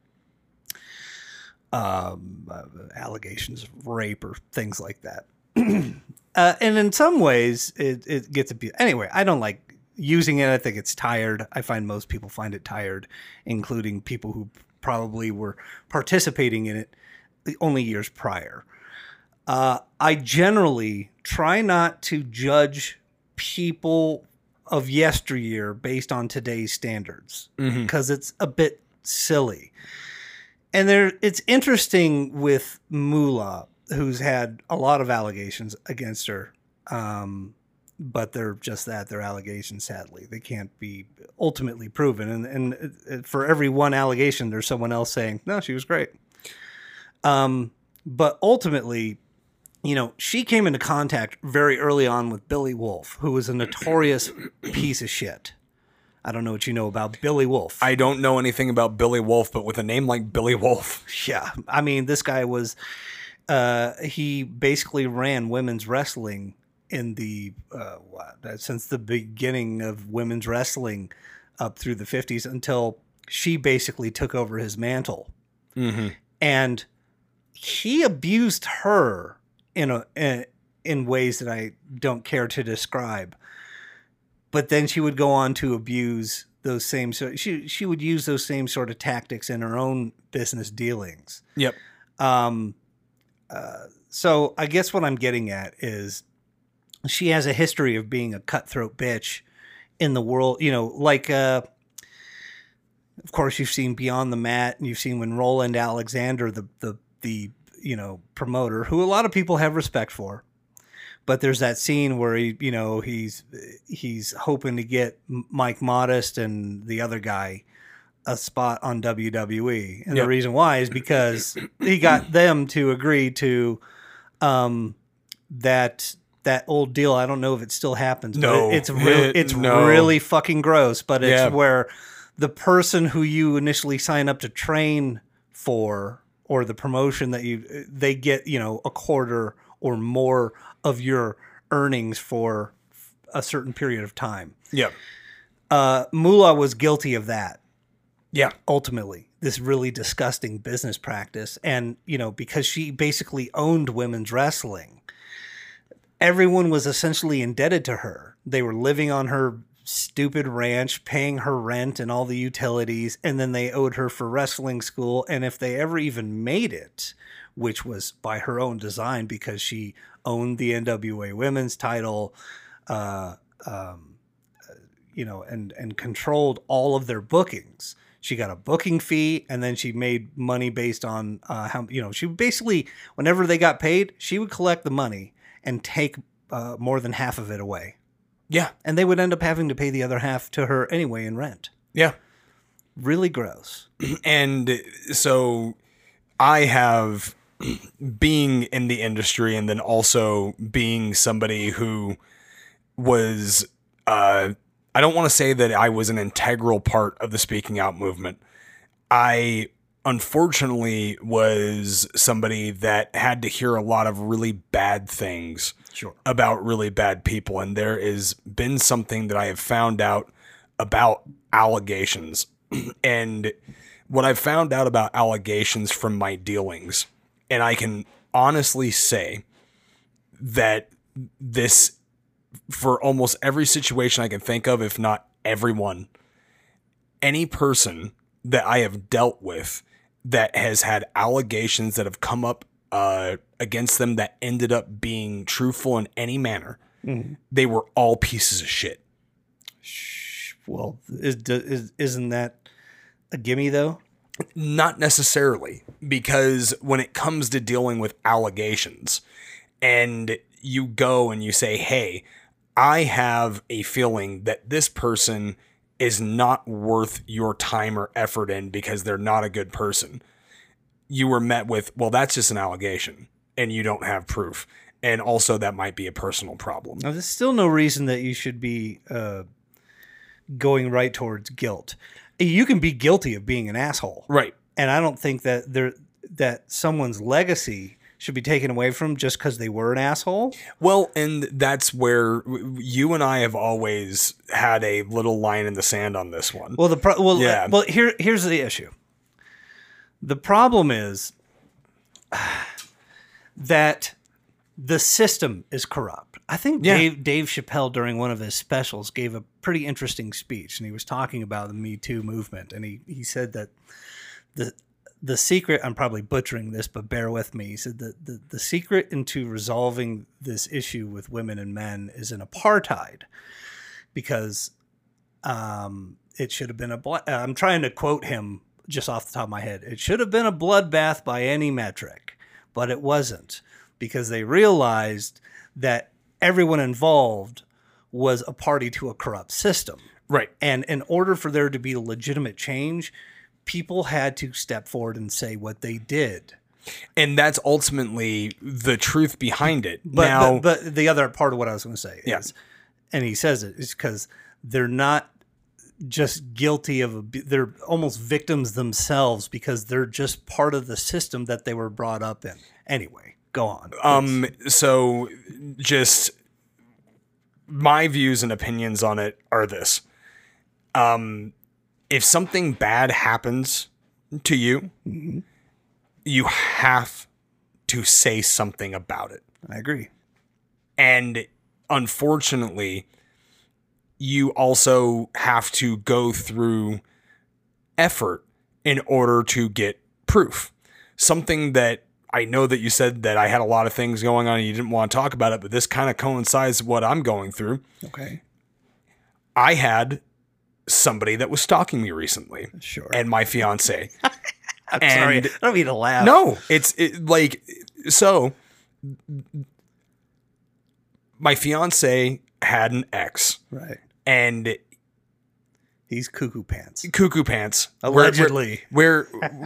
allegations of rape or things like that. And in some ways, it gets abused. Anyway, I don't like using it. I think it's tired. I find most people find it tired, including people who probably were participating in it only years prior. I generally try not to judge people of yesteryear based on today's standards because it's a bit silly. And it's interesting with Moolah, who's had a lot of allegations against her, but they're just that. They're allegations, sadly. They can't be ultimately proven. And for every one allegation, there's someone else saying, no, she was great. But ultimately, you know, she came into contact very early on with Billy Wolf, who was a notorious piece of shit. I don't know what you know about Billy Wolf. I don't know anything about Billy Wolf, but with a name like Billy Wolf. Yeah. I mean, this guy was, he basically ran women's wrestling in the, since the beginning of women's wrestling up through the 50s until she basically took over his mantle. Mm-hmm. And he abused her in ways that I don't care to describe. But then she would go on to abuse those same. She would use those same sort of tactics in her own business dealings. Yep. So I guess what I'm getting at is she has a history of being a cutthroat bitch in the world. You know, like of course you've seen Beyond the Mat, and you've seen when Roland Alexander, the you know, promoter, who a lot of people have respect for. But there's that scene where he's hoping to get Mike Modest and the other guy a spot on WWE, and the reason why is because he got them to agree to that old deal. I don't know if it still happens. No, but it's really fucking gross. But it's where the person who you initially sign up to train for, or the promotion that they get, you know, a quarter or more of your earnings for a certain period of time. Yeah. Moolah was guilty of that. Yeah. Ultimately, this really disgusting business practice. And, you know, because she basically owned women's wrestling, everyone was essentially indebted to her. They were living on her stupid ranch, paying her rent and all the utilities, and then they owed her for wrestling school. And if they ever even made it, which was by her own design because she owned the NWA women's title, you know, and controlled all of their bookings. She got a booking fee, and then she made money based on how, you know, she basically, whenever they got paid, she would collect the money and take more than half of it away. Yeah. And they would end up having to pay the other half to her anyway in rent. Yeah. Really gross. And so I have, being in the industry and then also being somebody who was, I don't want to say that I was an integral part of the speaking out movement. I unfortunately was somebody that had to hear a lot of really bad things about really bad people. And there has been something that I have found out about allegations. And what I've found out about allegations from my dealings, and I can honestly say that this, for almost every situation I can think of, if not everyone, any person that I have dealt with that has had allegations that have come up against them that ended up being truthful in any manner, they were all pieces of shit. Well, isn't that a gimme though? Not necessarily, because when it comes to dealing with allegations and you go and you say, hey, I have a feeling that this person is not worth your time or effort in because they're not a good person, you were met with, well, that's just an allegation and you don't have proof. And also that might be a personal problem. Now, there's still no reason that you should be going right towards guilt. You can be guilty of being an asshole. Right. And I don't think that someone's legacy should be taken away from just because they were an asshole. Well, and that's where you and I have always had a little line in the sand on this one. Well, here's the issue. The problem is that the system is corrupt. I think Dave Chappelle, during one of his specials, gave a pretty interesting speech, and he was talking about the Me Too movement, and he said that the secret, I'm probably butchering this, but bear with me. He said that the secret into resolving this issue with women and men is an apartheid, because it should have been I'm trying to quote him just off the top of my head. It should have been a bloodbath by any metric, but it wasn't, because they realized that everyone involved was a party to a corrupt system. Right. And in order for there to be a legitimate change, people had to step forward and say what they did And that's ultimately the truth behind it. But the other part of what I was going to say Yeah. is, and he says it, is because they're not just guilty of, they're almost victims themselves because they're just part of the system that they were brought up in. Anyway, go on. So just my views and opinions on it are this. If something bad happens to you, you have to say something about it. I agree. And unfortunately, you also have to go through effort in order to get proof. Something that I know that you said that I had a lot of things going on and you didn't want to talk about it, but this kind of coincides with what I'm going through. Okay. I had somebody that was stalking me recently. Sure. And my fiance. I'm sorry. I don't mean to laugh. No, so my fiance had an ex. Right. And he's cuckoo pants. Allegedly. We're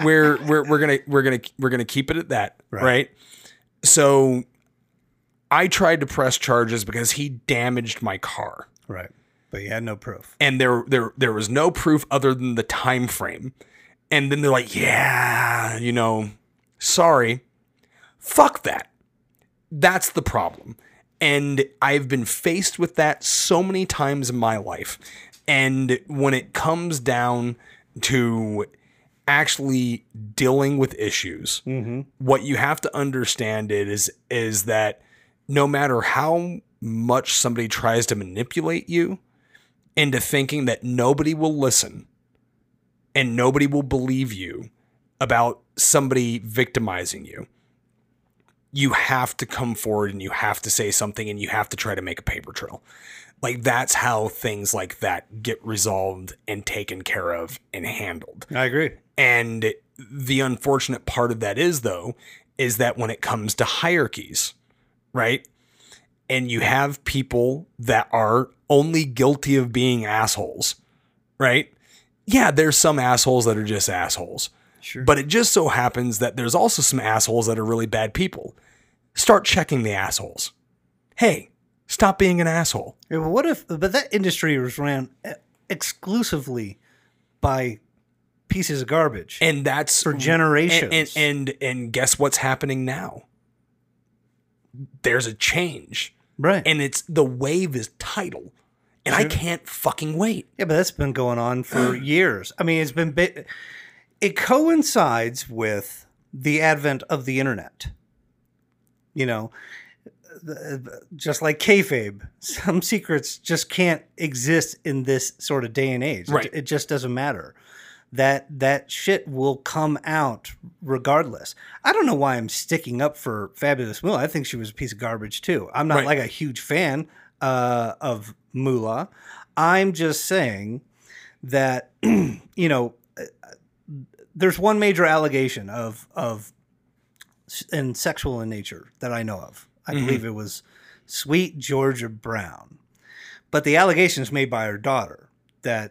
gonna keep it at that. Right. So I tried to press charges because he damaged my car. Right. But you had no proof. And there was no proof other than the time frame. And then they're like, yeah, sorry. Fuck that. That's the problem. And I've been faced with that so many times in my life. And when it comes down to actually dealing with issues, what you have to understand is that no matter how much somebody tries to manipulate you into thinking that nobody will listen and nobody will believe you about somebody victimizing you, you have to come forward and you have to say something and you have to try to make a paper trail. Like, that's how things like that get resolved and taken care of and handled. I agree. And the unfortunate part of that is that when it comes to hierarchies, right? And you have people that are only guilty of being assholes, right? Yeah, there's some assholes that are just assholes. Sure. But it just so happens that there's also some assholes that are really bad people. Start checking the assholes. Hey, stop being an asshole. Yeah, but that industry was ran exclusively by pieces of garbage. And that's for generations. And guess what's happening now? There's a change. Right. And the wave is tidal. And I can't fucking wait. Yeah, but that's been going on for years. I mean, it coincides with the advent of the internet. Just like kayfabe, some secrets just can't exist in this sort of day and age. Right. It just doesn't matter. That shit will come out regardless. I don't know why I'm sticking up for Fabulous Moolah. I think she was a piece of garbage too. I'm not like a huge fan of Moolah. I'm just saying that there's one major allegation and sexual in nature that I know of. I believe it was Sweet Georgia Brown, but the allegation is made by her daughter that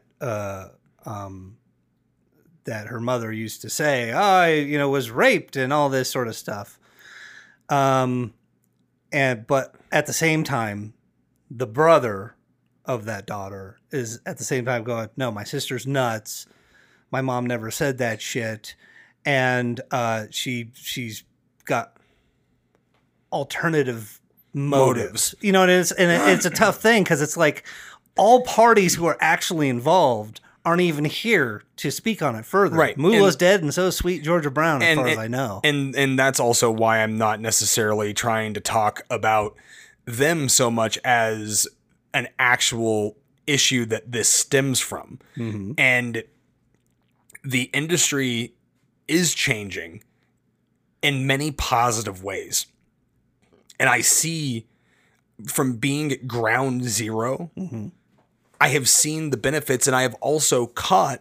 that her mother used to say, I was raped and all this sort of stuff. But at the same time, the brother of that daughter is at the same time going, no, my sister's nuts. My mom never said that shit. And she's got alternative motives. And it's a tough thing because it's like all parties who are actually involved aren't even here to speak on it further. Right. Moolah's dead, and so is Sweet Georgia Brown, as far as I know. And that's also why I'm not necessarily trying to talk about them so much as an actual issue that this stems from. Mm-hmm. And the industry is changing in many positive ways. And I see from being at ground zero, I have seen the benefits, and I have also caught,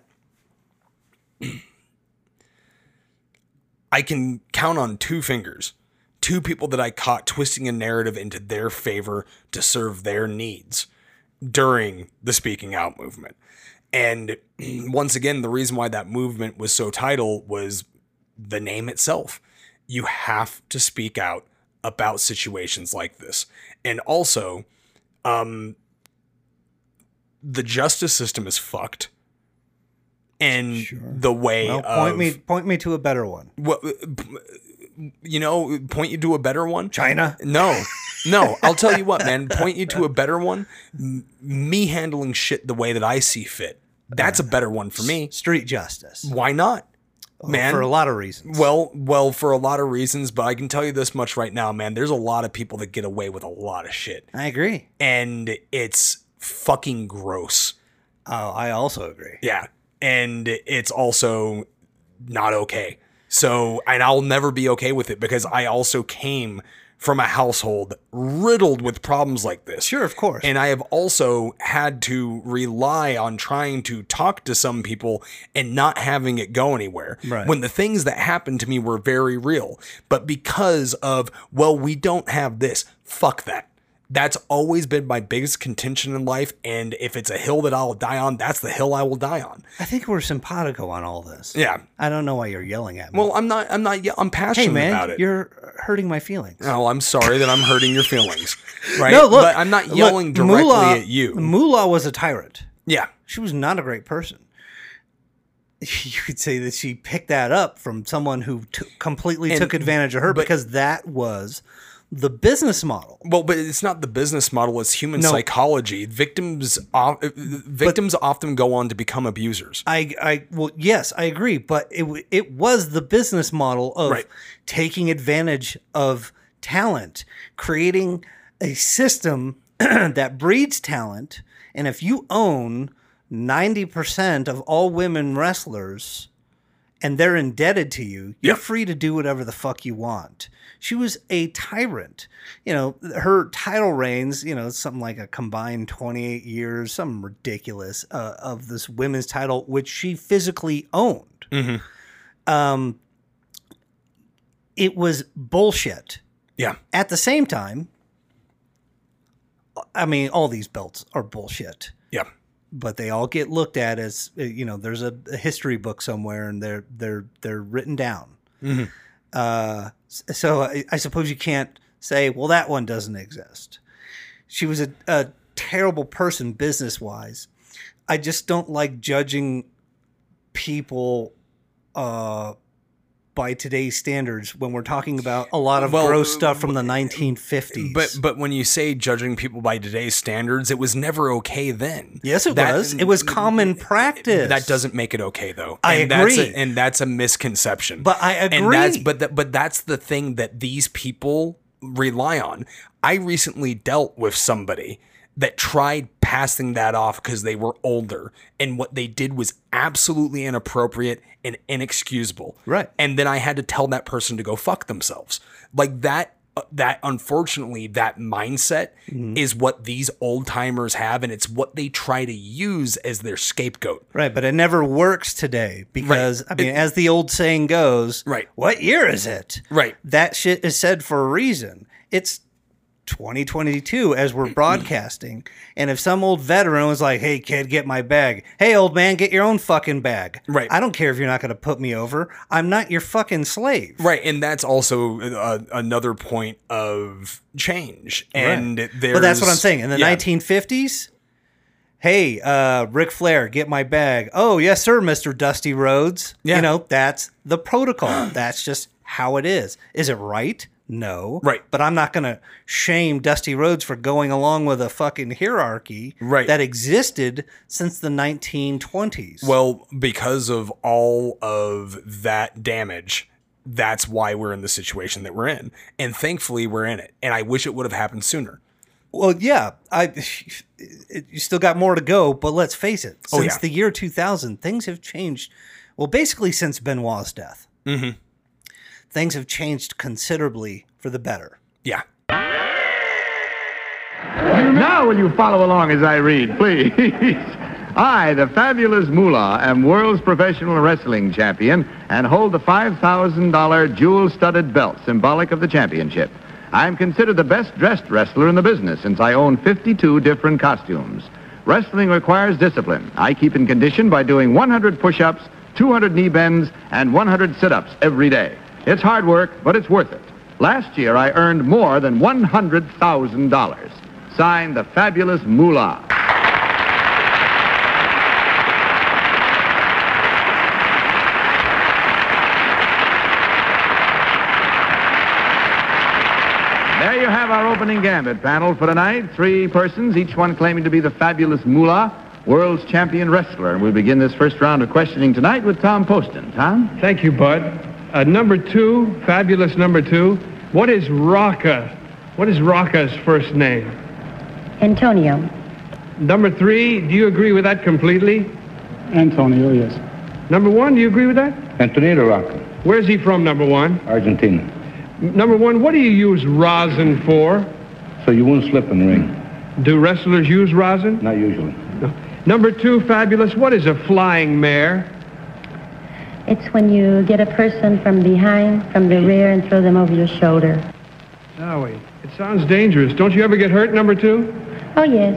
I can count on two fingers, two people that I caught twisting a narrative into their favor to serve their needs during the Speaking Out movement. And once again, the reason why that movement was so tidal was the name itself. you have to speak out about situations like this. And also, the justice system is fucked. And the way point me to a better one. Well, point you to a better one? China? No, I'll tell you what, man. Point you to a better one. Me handling shit the way that I see fit. That's a better one for me. Street justice. Why not? Man, for a lot of reasons. Well, for a lot of reasons, but I can tell you this much right now, man. There's a lot of people that get away with a lot of shit. I agree. And it's fucking gross. Oh, I also agree. Yeah. And it's also not okay. So, and I'll never be okay with it because I also came from a household riddled with problems like this. Sure, of course. And I have also had to rely on trying to talk to some people and not having it go anywhere. Right. When the things that happened to me were very real. But because of, well, we don't have this, fuck that. That's always been my biggest contention in life. And if it's a hill that I'll die on, that's the hill I will die on. I think we're simpatico on all this. Yeah. I don't know why you're yelling at me. Well, I'm passionate about it. You're hurting my feelings. Oh, I'm sorry that I'm hurting your feelings. Right? No, look, but I'm not yelling directly at you. Moolah was a tyrant. Yeah. She was not a great person. You could say that she picked that up from someone who completely took advantage of her because that was the business model. Well, but it's not the business model, it's human psychology. Victims often go on to become abusers. Well, yes, I agree, but it was the business model of taking advantage of talent, creating a system that breeds talent, and if you own 90% of all women wrestlers and they're indebted to you, you're free to do whatever the fuck you want. She was a tyrant. Her title reigns, something like a combined 28 years, something ridiculous of this women's title, which she physically owned. Mm-hmm. It was bullshit. Yeah. At the same time, I mean, all these belts are bullshit. Yeah. But they all get looked at as, there's a history book somewhere and they're written down. Mm-hmm. So I suppose you can't say, well, that one doesn't exist. She was a terrible person business-wise. I just don't like judging people by today's standards when we're talking about a lot of gross stuff from the 1950s. But when you say judging people by today's standards, it was never okay then. Yes, it was. It was common practice. That doesn't make it okay, though. I agree. And that's a misconception. But I agree. But that's the thing that these people rely on. I recently dealt with somebody that tried passing that off because they were older, and what they did was absolutely inappropriate and inexcusable. Right. And then I had to tell that person to go fuck themselves. Like that unfortunately, that mindset is what these old timers have, and it's what they try to use as their scapegoat. Right, but it never works today because, I mean, as the old saying goes, what year is it? Right. That shit is said for a reason. It's 2022 as we're broadcasting, and if some old veteran was like, hey kid, get my bag, hey old man, get your own fucking bag, right? I don't care if you're not going to put me over, I'm not your fucking slave, right? And that's also another point of change. And but that's what I'm saying. In the 1950s, hey, Ric Flair, get my bag. Oh yes sir, Mr. Dusty Rhodes. That's the protocol. That's just how it is. Is it right? No. Right. But I'm not going to shame Dusty Rhodes for going along with a fucking hierarchy that existed since the 1920s. Well, because of all of that damage, that's why we're in the situation that we're in. And thankfully, we're in it. And I wish it would have happened sooner. Well, yeah. You still got more to go, but let's face it. Since the year 2000, things have changed. Well, basically since Benoit's death. Mm-hmm. Things have changed considerably for the better. Yeah. Now will you follow along as I read, please? I, the fabulous Moolah, am world's professional wrestling champion and hold the $5,000 jewel-studded belt symbolic of the championship. I am considered the best-dressed wrestler in the business since I own 52 different costumes. Wrestling requires discipline. I keep in condition by doing 100 push-ups, 200 knee bends, and 100 sit-ups every day. It's hard work, but it's worth it. Last year, I earned more than $100,000. Signed, the Fabulous Moolah. There you have our opening gambit panel for tonight. 3 persons, each one claiming to be the Fabulous Moolah, world's champion wrestler. And we'll begin this first round of questioning tonight with Tom Poston. Tom? Thank you, Bud. Number 2, fabulous number 2. What is Rocca? What is Rocca's first name? Antonio. Number 3, do you agree with that completely? Antonio, yes. Number 1, do you agree with that? Antonio Rocca. Where's he from, number 1? Argentina. Number 1, what do you use rosin for? So you won't slip in the ring. Do wrestlers use rosin? Not usually. No. Number 2, fabulous, what is a flying mare? It's when you get a person from behind, from the rear, and throw them over your shoulder. Zowie, it sounds dangerous. Don't you ever get hurt, number 2? Oh, yes.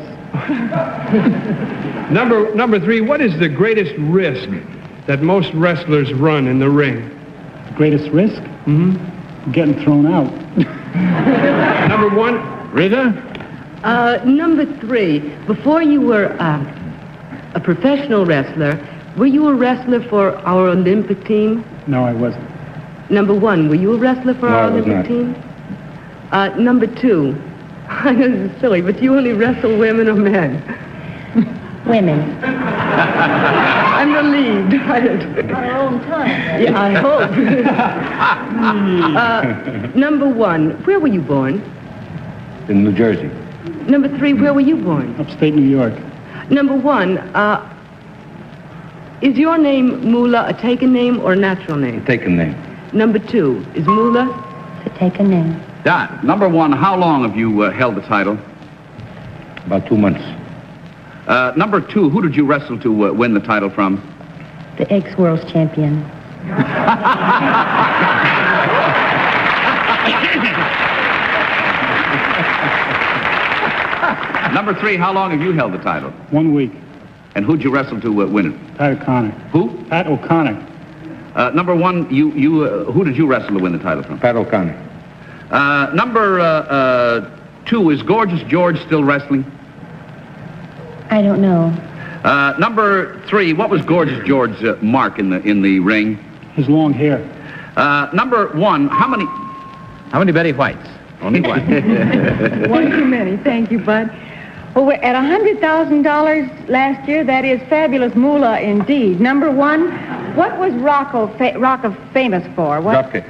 Number 3, what is the greatest risk that most wrestlers run in the ring? Greatest risk? Mm-hmm. Getting thrown out. Number 1, Rita? Number 3, before you were a professional wrestler, were you a wrestler for our Olympic team? No, I wasn't. Number 1, were you a wrestler for our Olympic team? Number 2, I know this is silly, but do you only wrestle women or men? Women. I'm relieved. Our own time. Yeah, I hope. Number 1, where were you born? In New Jersey. Number 3, where were you born? Upstate New York. Number 1, is your name Moolah a taken name or a natural name? Taken name. Number 2, is Moolah? It's a taken name. Don, number 1, how long have you held the title? About 2 months. Number 2, who did you wrestle to win the title from? The ex-world's champion. Number 3, how long have you held the title? 1 week. And who'd you wrestle to win it? Pat O'Connor. Who? Pat O'Connor. Number 1, who did you wrestle to win the title from? Pat O'Connor. Number 2, is Gorgeous George still wrestling? I don't know. Number 3, what was Gorgeous George's mark in the ring? His long hair. Number 1, how many Betty Whites? Only one. One too many. Thank you, Bud. Well, we're at $100,000 last year. That is fabulous moolah indeed. Number 1, what was Rocca famous for? What? Dropkick.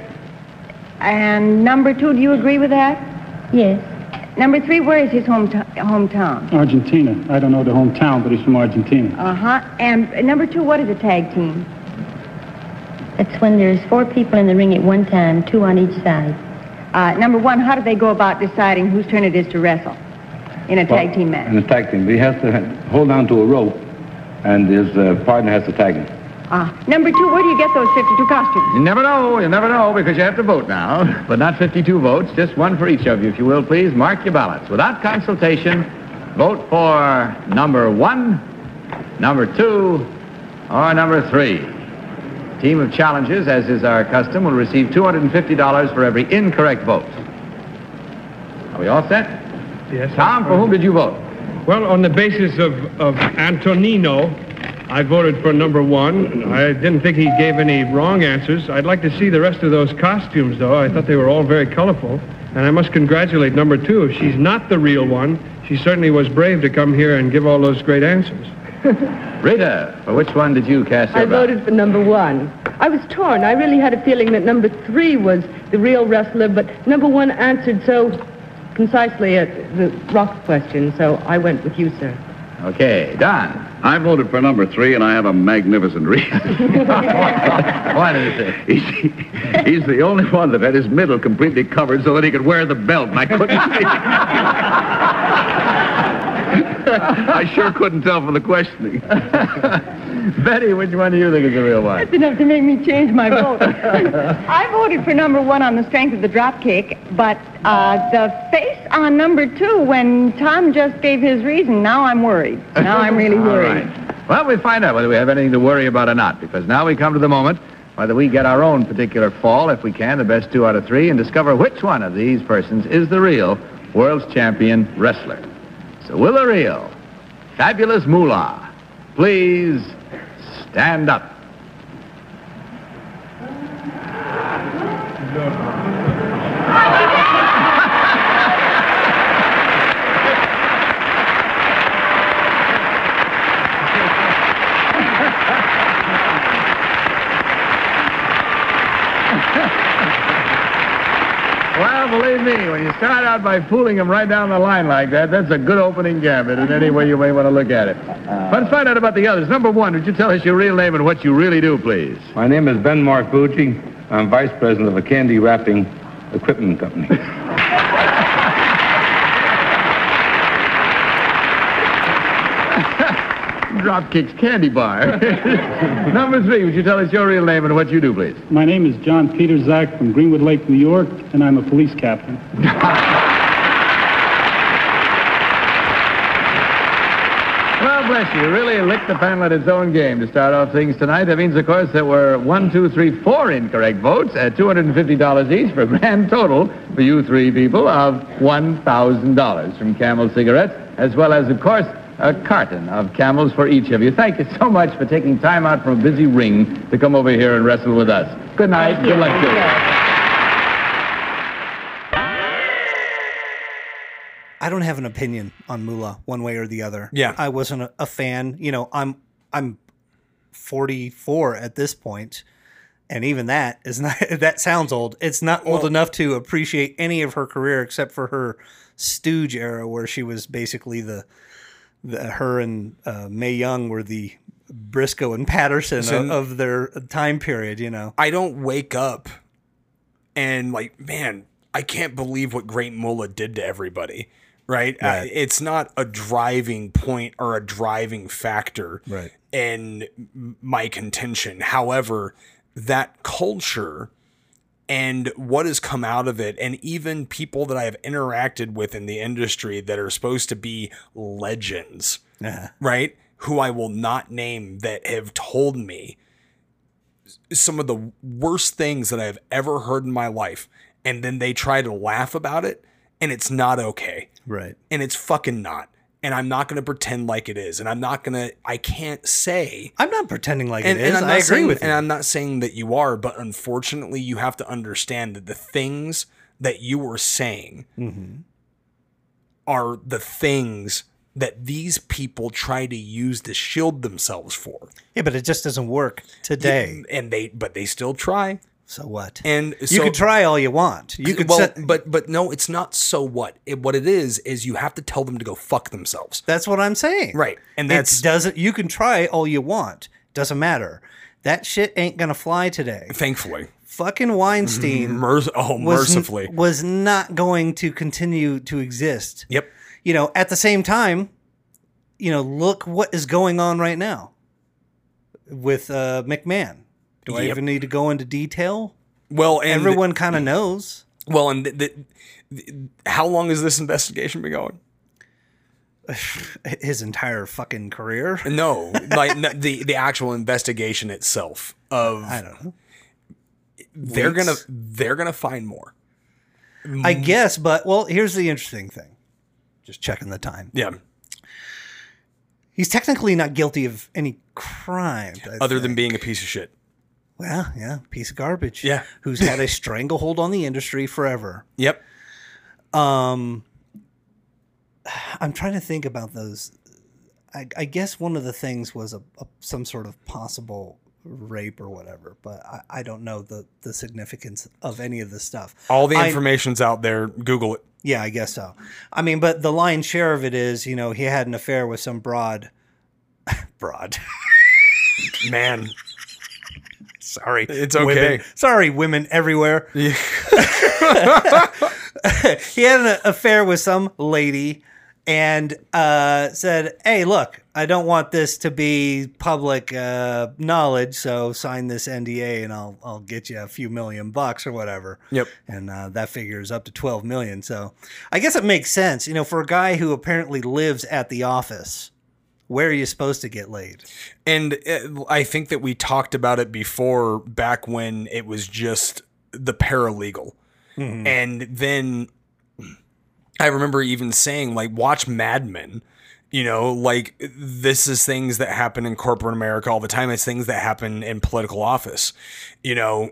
And number 2, do you agree with that? Yes. Number 3, where is his hometown? Argentina. I don't know the hometown, but he's from Argentina. Uh-huh. And number 2, what is a tag team? It's when there's 4 people in the ring at one time, 2 on each side. Number 1, how do they go about deciding whose turn it is to wrestle in a tag team match? In a tag team, he has to hold on to a rope, and his partner has to tag him. Number 2, where do you get those 52 costumes? You never know, because you have to vote now. But not 52 votes, just 1 for each of you, if you will, please. Mark your ballots. Without consultation, vote for number 1, number 2, or number 3. Team of challengers, as is our custom, will receive $250 for every incorrect vote. Are we all set? Yes. Tom, for whom did you vote? Well, on the basis of Antonino, I voted for number 1. I didn't think he gave any wrong answers. I'd like to see the rest of those costumes, though. I thought they were all very colorful. And I must congratulate number 2. If she's not the real one, she certainly was brave to come here and give all those great answers. Rita, for which one did you cast your I ballot? voted for number 1. I was torn. I really had a feeling that number 3 was the real wrestler, but number 1 answered so concisely the rock question, so I went with you, sir. Okay, Don. I voted for number 3, and I have a magnificent reason. What is it? He's the only one that had his middle completely covered so that he could wear the belt, and I couldn't see. I sure couldn't tell from the questioning. Betty, which one do you think is the real one? That's enough to make me change my vote. I voted for number 1 on the strength of the drop kick, but the face on number 2 when Tom just gave his reason, now I'm worried. Now I'm really worried. All right. Well, we'll find out whether we have anything to worry about or not, because now we come to the moment whether we get our own particular fall, if we can, the best 2 out of 3, and discover which one of these persons is the real world's champion wrestler. So will the real Fabulous Moolah please stand up? Well, believe me, when you start out by fooling them right down the line like that, that's a good opening gambit in any way you may want to look at it. Let's find out about the others. Number 1, would you tell us your real name and what you really do, please? My name is Ben Marfucci. I'm vice president of a candy wrapping equipment company. Dropkick's Candy Bar. Number 3, would you tell us your real name and what you do, please? My name is John Peter Zach from Greenwood Lake, New York, and I'm a police captain. Well, bless you. You really licked the panel at its own game to start off things tonight. That means, of course, there were 1, 2, 3, 4 incorrect votes at $250 each for a grand total for you 3 people of $1,000 from Camel Cigarettes, as well as, of course, a carton of Camels for each of you. Thank you so much for taking time out from a busy ring to come over here and wrestle with us. Good night. Good luck to you. I don't have an opinion on Moolah one way or the other. Yeah. I wasn't a fan. You know, I'm 44 at this point, and even that is not, that sounds old. It's not old enough to appreciate any of her career except for her Stooge era, where she was basically her and Mae Young were the Briscoe and Patterson of their time period, you know. I don't wake up and like, man, I can't believe what Great Moolah did to everybody, right? It's not a driving point or a driving factor in my contention. However, that culture and what has come out of it, and even people that I have interacted with in the industry that are supposed to be legends, right? Who I will not name, that have told me some of the worst things that I have ever heard in my life. And then they try to laugh about it, and it's not okay. Right. And it's fucking not. And I'm not going to pretend like it is. And I can't say. I'm not pretending like it is. I agree with you. And I'm not saying that you are, but unfortunately, you have to understand that the things that you were saying are the things that these people try to use to shield themselves for. Yeah, but it just doesn't work today. But they still try. So what? And you can try all you want. You could but no, it's not so what. What it is you have to tell them to go fuck themselves. That's what I'm saying. Right. And you can try all you want. Doesn't matter. That shit ain't gonna fly today. Thankfully. Fucking Weinstein mercifully was not going to continue to exist. Yep. You know, at the same time, you know, look what is going on right now with McMahon. Do I even need to go into detail? Well, and everyone kind of knows. Well, and how long has this investigation been going? His entire fucking career? No, like the actual investigation itself. I don't know. They're gonna find more. I guess, but well, here's the interesting thing. Just checking the time. Yeah. He's technically not guilty of any crime. Other than being a piece of shit. Well, yeah, piece of garbage. Yeah. Who's had a stranglehold on the industry forever. Yep. I'm trying to think about those. I guess one of the things was some sort of possible rape or whatever, but I don't know the significance of any of this stuff. All the information's out there. Google it. Yeah, I guess so. I mean, but the lion's share of it is, you know, he had an affair with some broad. Man. Sorry. It's okay. Women. Sorry, women everywhere. Yeah. He had an affair with some lady and said, hey, look, I don't want this to be public knowledge, so sign this NDA and I'll get you a few $1,000,000 or whatever. Yep. And that figures up to $12 million. So I guess it makes sense, you know, for a guy who apparently lives at the office where are you supposed to get laid? And I think that we talked about it before, back when it was just the paralegal. Mhm. And then I remember even saying, like, watch Mad Men. You know, like, this is things that happen in corporate America all the time. It's things that happen in political office. You know,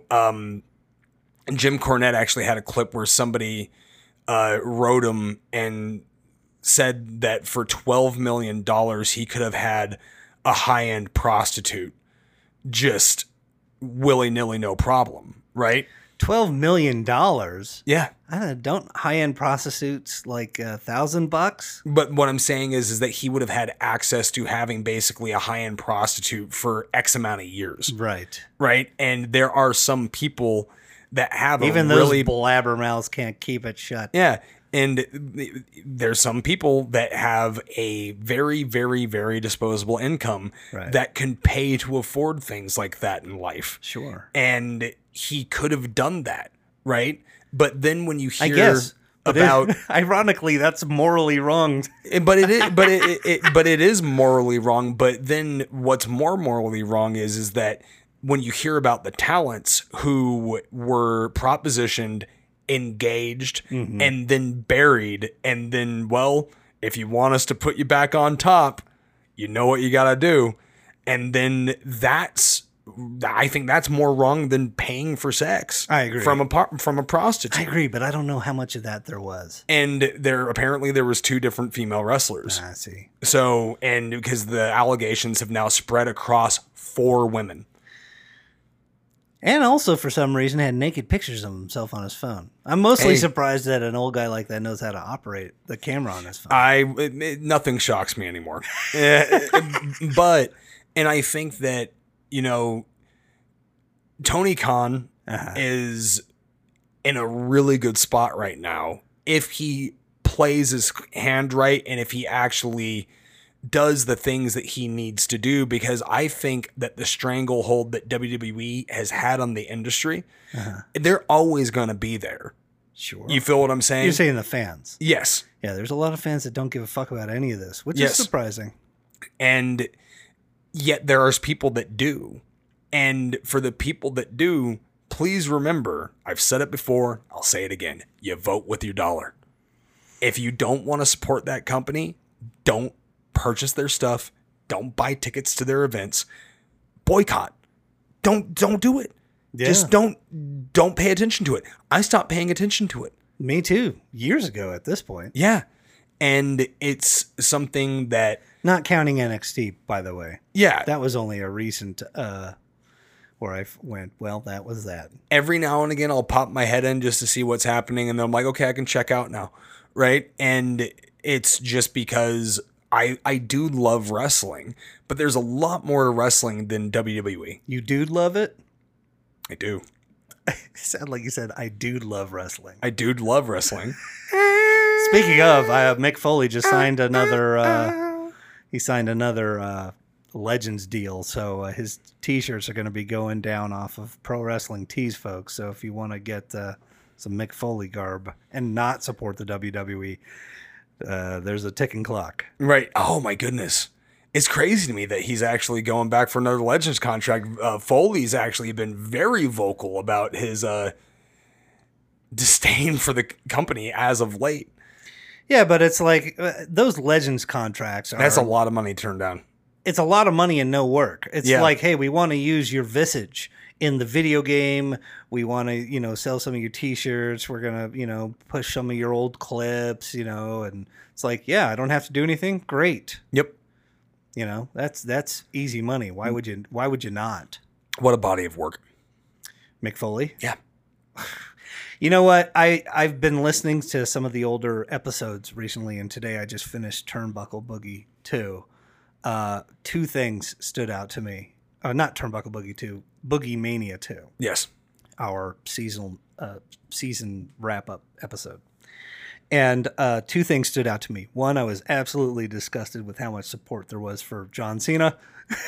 Jim Cornette actually had a clip where somebody wrote him and said that for $12 million, he could have had a high-end prostitute just willy-nilly, no problem, right? $12 million? Yeah. I don't high-end prostitutes like $1,000? But what I'm saying is that he would have had access to having basically a high-end prostitute for X amount of years. Right. Right? And there are some people that have Even a those really... blabbermouths can't keep it shut. Yeah. And there's some people that have a very, very, very disposable income that can pay to afford things like that in life. Sure. And he could have done that, right? But then when you hear I guess, about... ironically, that's morally wrong. But it is, but it is morally wrong. But then what's more morally wrong is that when you hear about the talents who were propositioned, engaged, and then buried, and then, well, if you want us to put you back on top, you know what you got to do. And then I think that's more wrong than paying for sex. I agree. From a prostitute. I agree, but I don't know how much of that there was. And there was 2 different female wrestlers. I see. So, and because the allegations have now spread across 4 women. And also, for some reason, had naked pictures of himself on his phone. I'm mostly surprised that an old guy like that knows how to operate the camera on his phone. Nothing shocks me anymore. But, and I think that, you know, Tony Khan is in a really good spot right now if he plays his hand right and if he actually does the things that he needs to do, because I think that the stranglehold that WWE has had on the industry, they're always going to be there. Sure. You feel what I'm saying? You're saying the fans. Yes. Yeah, there's a lot of fans that don't give a fuck about any of this, which is surprising. And yet there are people that do. And for the people that do, please remember, I've said it before, I'll say it again, you vote with your dollar. If you don't want to support that company, don't purchase their stuff, don't buy tickets to their events, boycott. Don't do it. Yeah. Just don't pay attention to it. I stopped paying attention to it. Me too. Years ago at this point. Yeah. And it's something that... Not counting NXT, by the way. Yeah. That was only a recent where I went, well, that was that. Every now and again, I'll pop my head in just to see what's happening. And then I'm like, okay, I can check out now. Right. And it's just because I do love wrestling, but there's a lot more to wrestling than WWE. You do love it? I do. It sounded like you said, I do love wrestling. I do love wrestling. Speaking of, Mick Foley just signed another, he signed another Legends deal. So his t-shirts are going to be going down off of Pro Wrestling Tees, folks. So if you want to get some Mick Foley garb and not support the WWE, there's a ticking clock. Right. Oh my goodness. It's crazy to me that he's actually going back for another Legends contract. Foley's actually been very vocal about his disdain for the company as of late. Yeah, but it's like those Legends contracts are... That's a lot of money to turn down. It's a lot of money and no work. It's Yeah. like, hey, we want to use your visage in the video game. We want to, sell some of your t-shirts. We're going to, push some of your old clips, and it's like, yeah, I don't have to do anything. Great. Yep. That's easy money. Why would you not? What a body of work. Mick Foley? Yeah. You know what? I've been listening to some of the older episodes recently, and today I just finished Turnbuckle Boogie 2. 2 things stood out to me. Not Turnbuckle Boogie 2, Boogie Mania 2. Yes. Our season wrap-up episode. And 2 things stood out to me. One, I was absolutely disgusted with how much support there was for John Cena.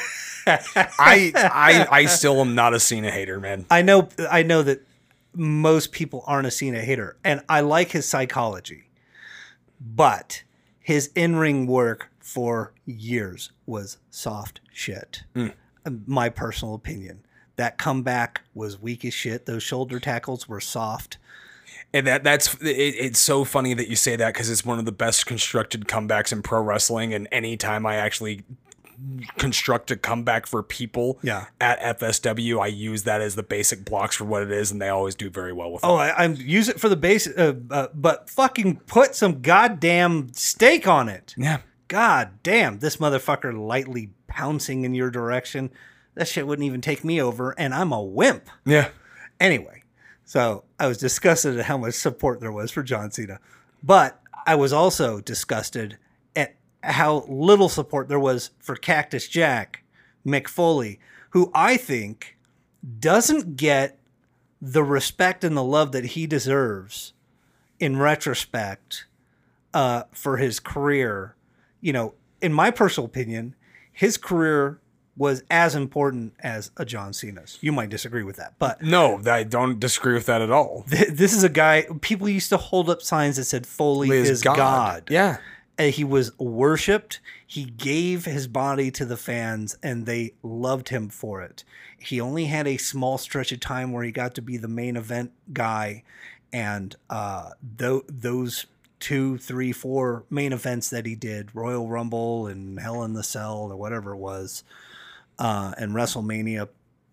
I still am not a Cena hater, man. I know that most people aren't a Cena hater, and I like his psychology, but his in-ring work for years was soft shit. My personal opinion. That comeback was weak as shit. Those shoulder tackles were soft. And it's so funny that you say that, because it's one of the best constructed comebacks in pro wrestling. And anytime I actually construct a comeback for people at FSW, I use that as the basic blocks for what it is, and they always do very well with it. I use it for the base, but fucking put some goddamn steak on it. Yeah. God damn, this motherfucker lightly pouncing in your direction. That shit wouldn't even take me over, and I'm a wimp. Yeah. Anyway, so I was disgusted at how much support there was for John Cena. But I was also disgusted at how little support there was for Cactus Jack, Mick Foley, who I think doesn't get the respect and the love that he deserves in retrospect for his career. You know, in my personal opinion, his career was as important as a John Cena's. You might disagree with that, but no, I don't disagree with that at all. This is a guy, people used to hold up signs that said Foley is God. Yeah. And he was worshipped. He gave his body to the fans, and they loved him for it. He only had a small stretch of time where he got to be the main event guy, and those 2, 3, 4 main events that he did, Royal Rumble and Hell in the Cell or whatever it was, and WrestleMania,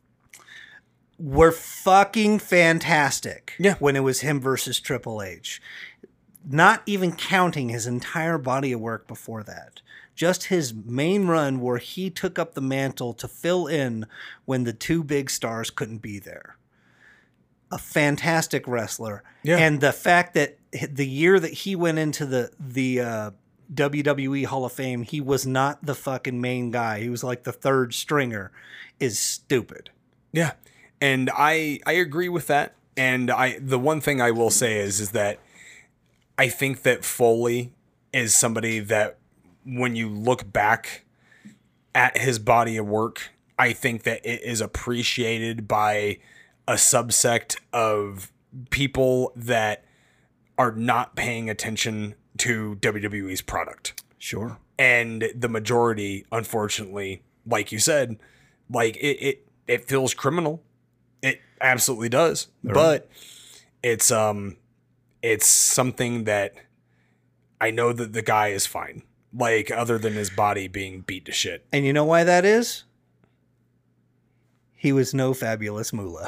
were fucking fantastic. Yeah. When it was him versus Triple H. Not even counting his entire body of work before that. Just his main run where he took up the mantle to fill in when the two big stars couldn't be there. A fantastic wrestler. Yeah. And the fact that the year that he went into the WWE Hall of Fame, he was not the fucking main guy. He was like the third stringer, is stupid. Yeah. And I agree with that. And the one thing I will say is that I think that Foley is somebody that when you look back at his body of work, I think that it is appreciated by a subsect of people that are not paying attention to WWE's product. Sure. And the majority, unfortunately, like you said, like it feels criminal. It absolutely does. Right. But it's something that I know that the guy is fine. Like, other than his body being beat to shit. And you know why that is? He was no Fabulous Moolah.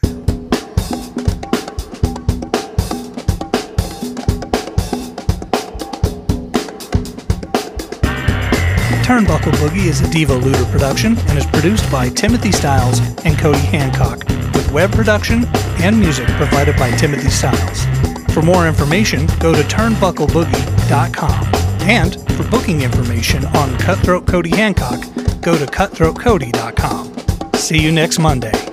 Turnbuckle Boogie is a Devo Luder production and is produced by Timothy Styles and Cody Hancock, with web production and music provided by Timothy Styles. For more information, go to turnbuckleboogie.com. And for booking information on Cutthroat Cody Hancock, go to cutthroatcody.com. See you next Monday.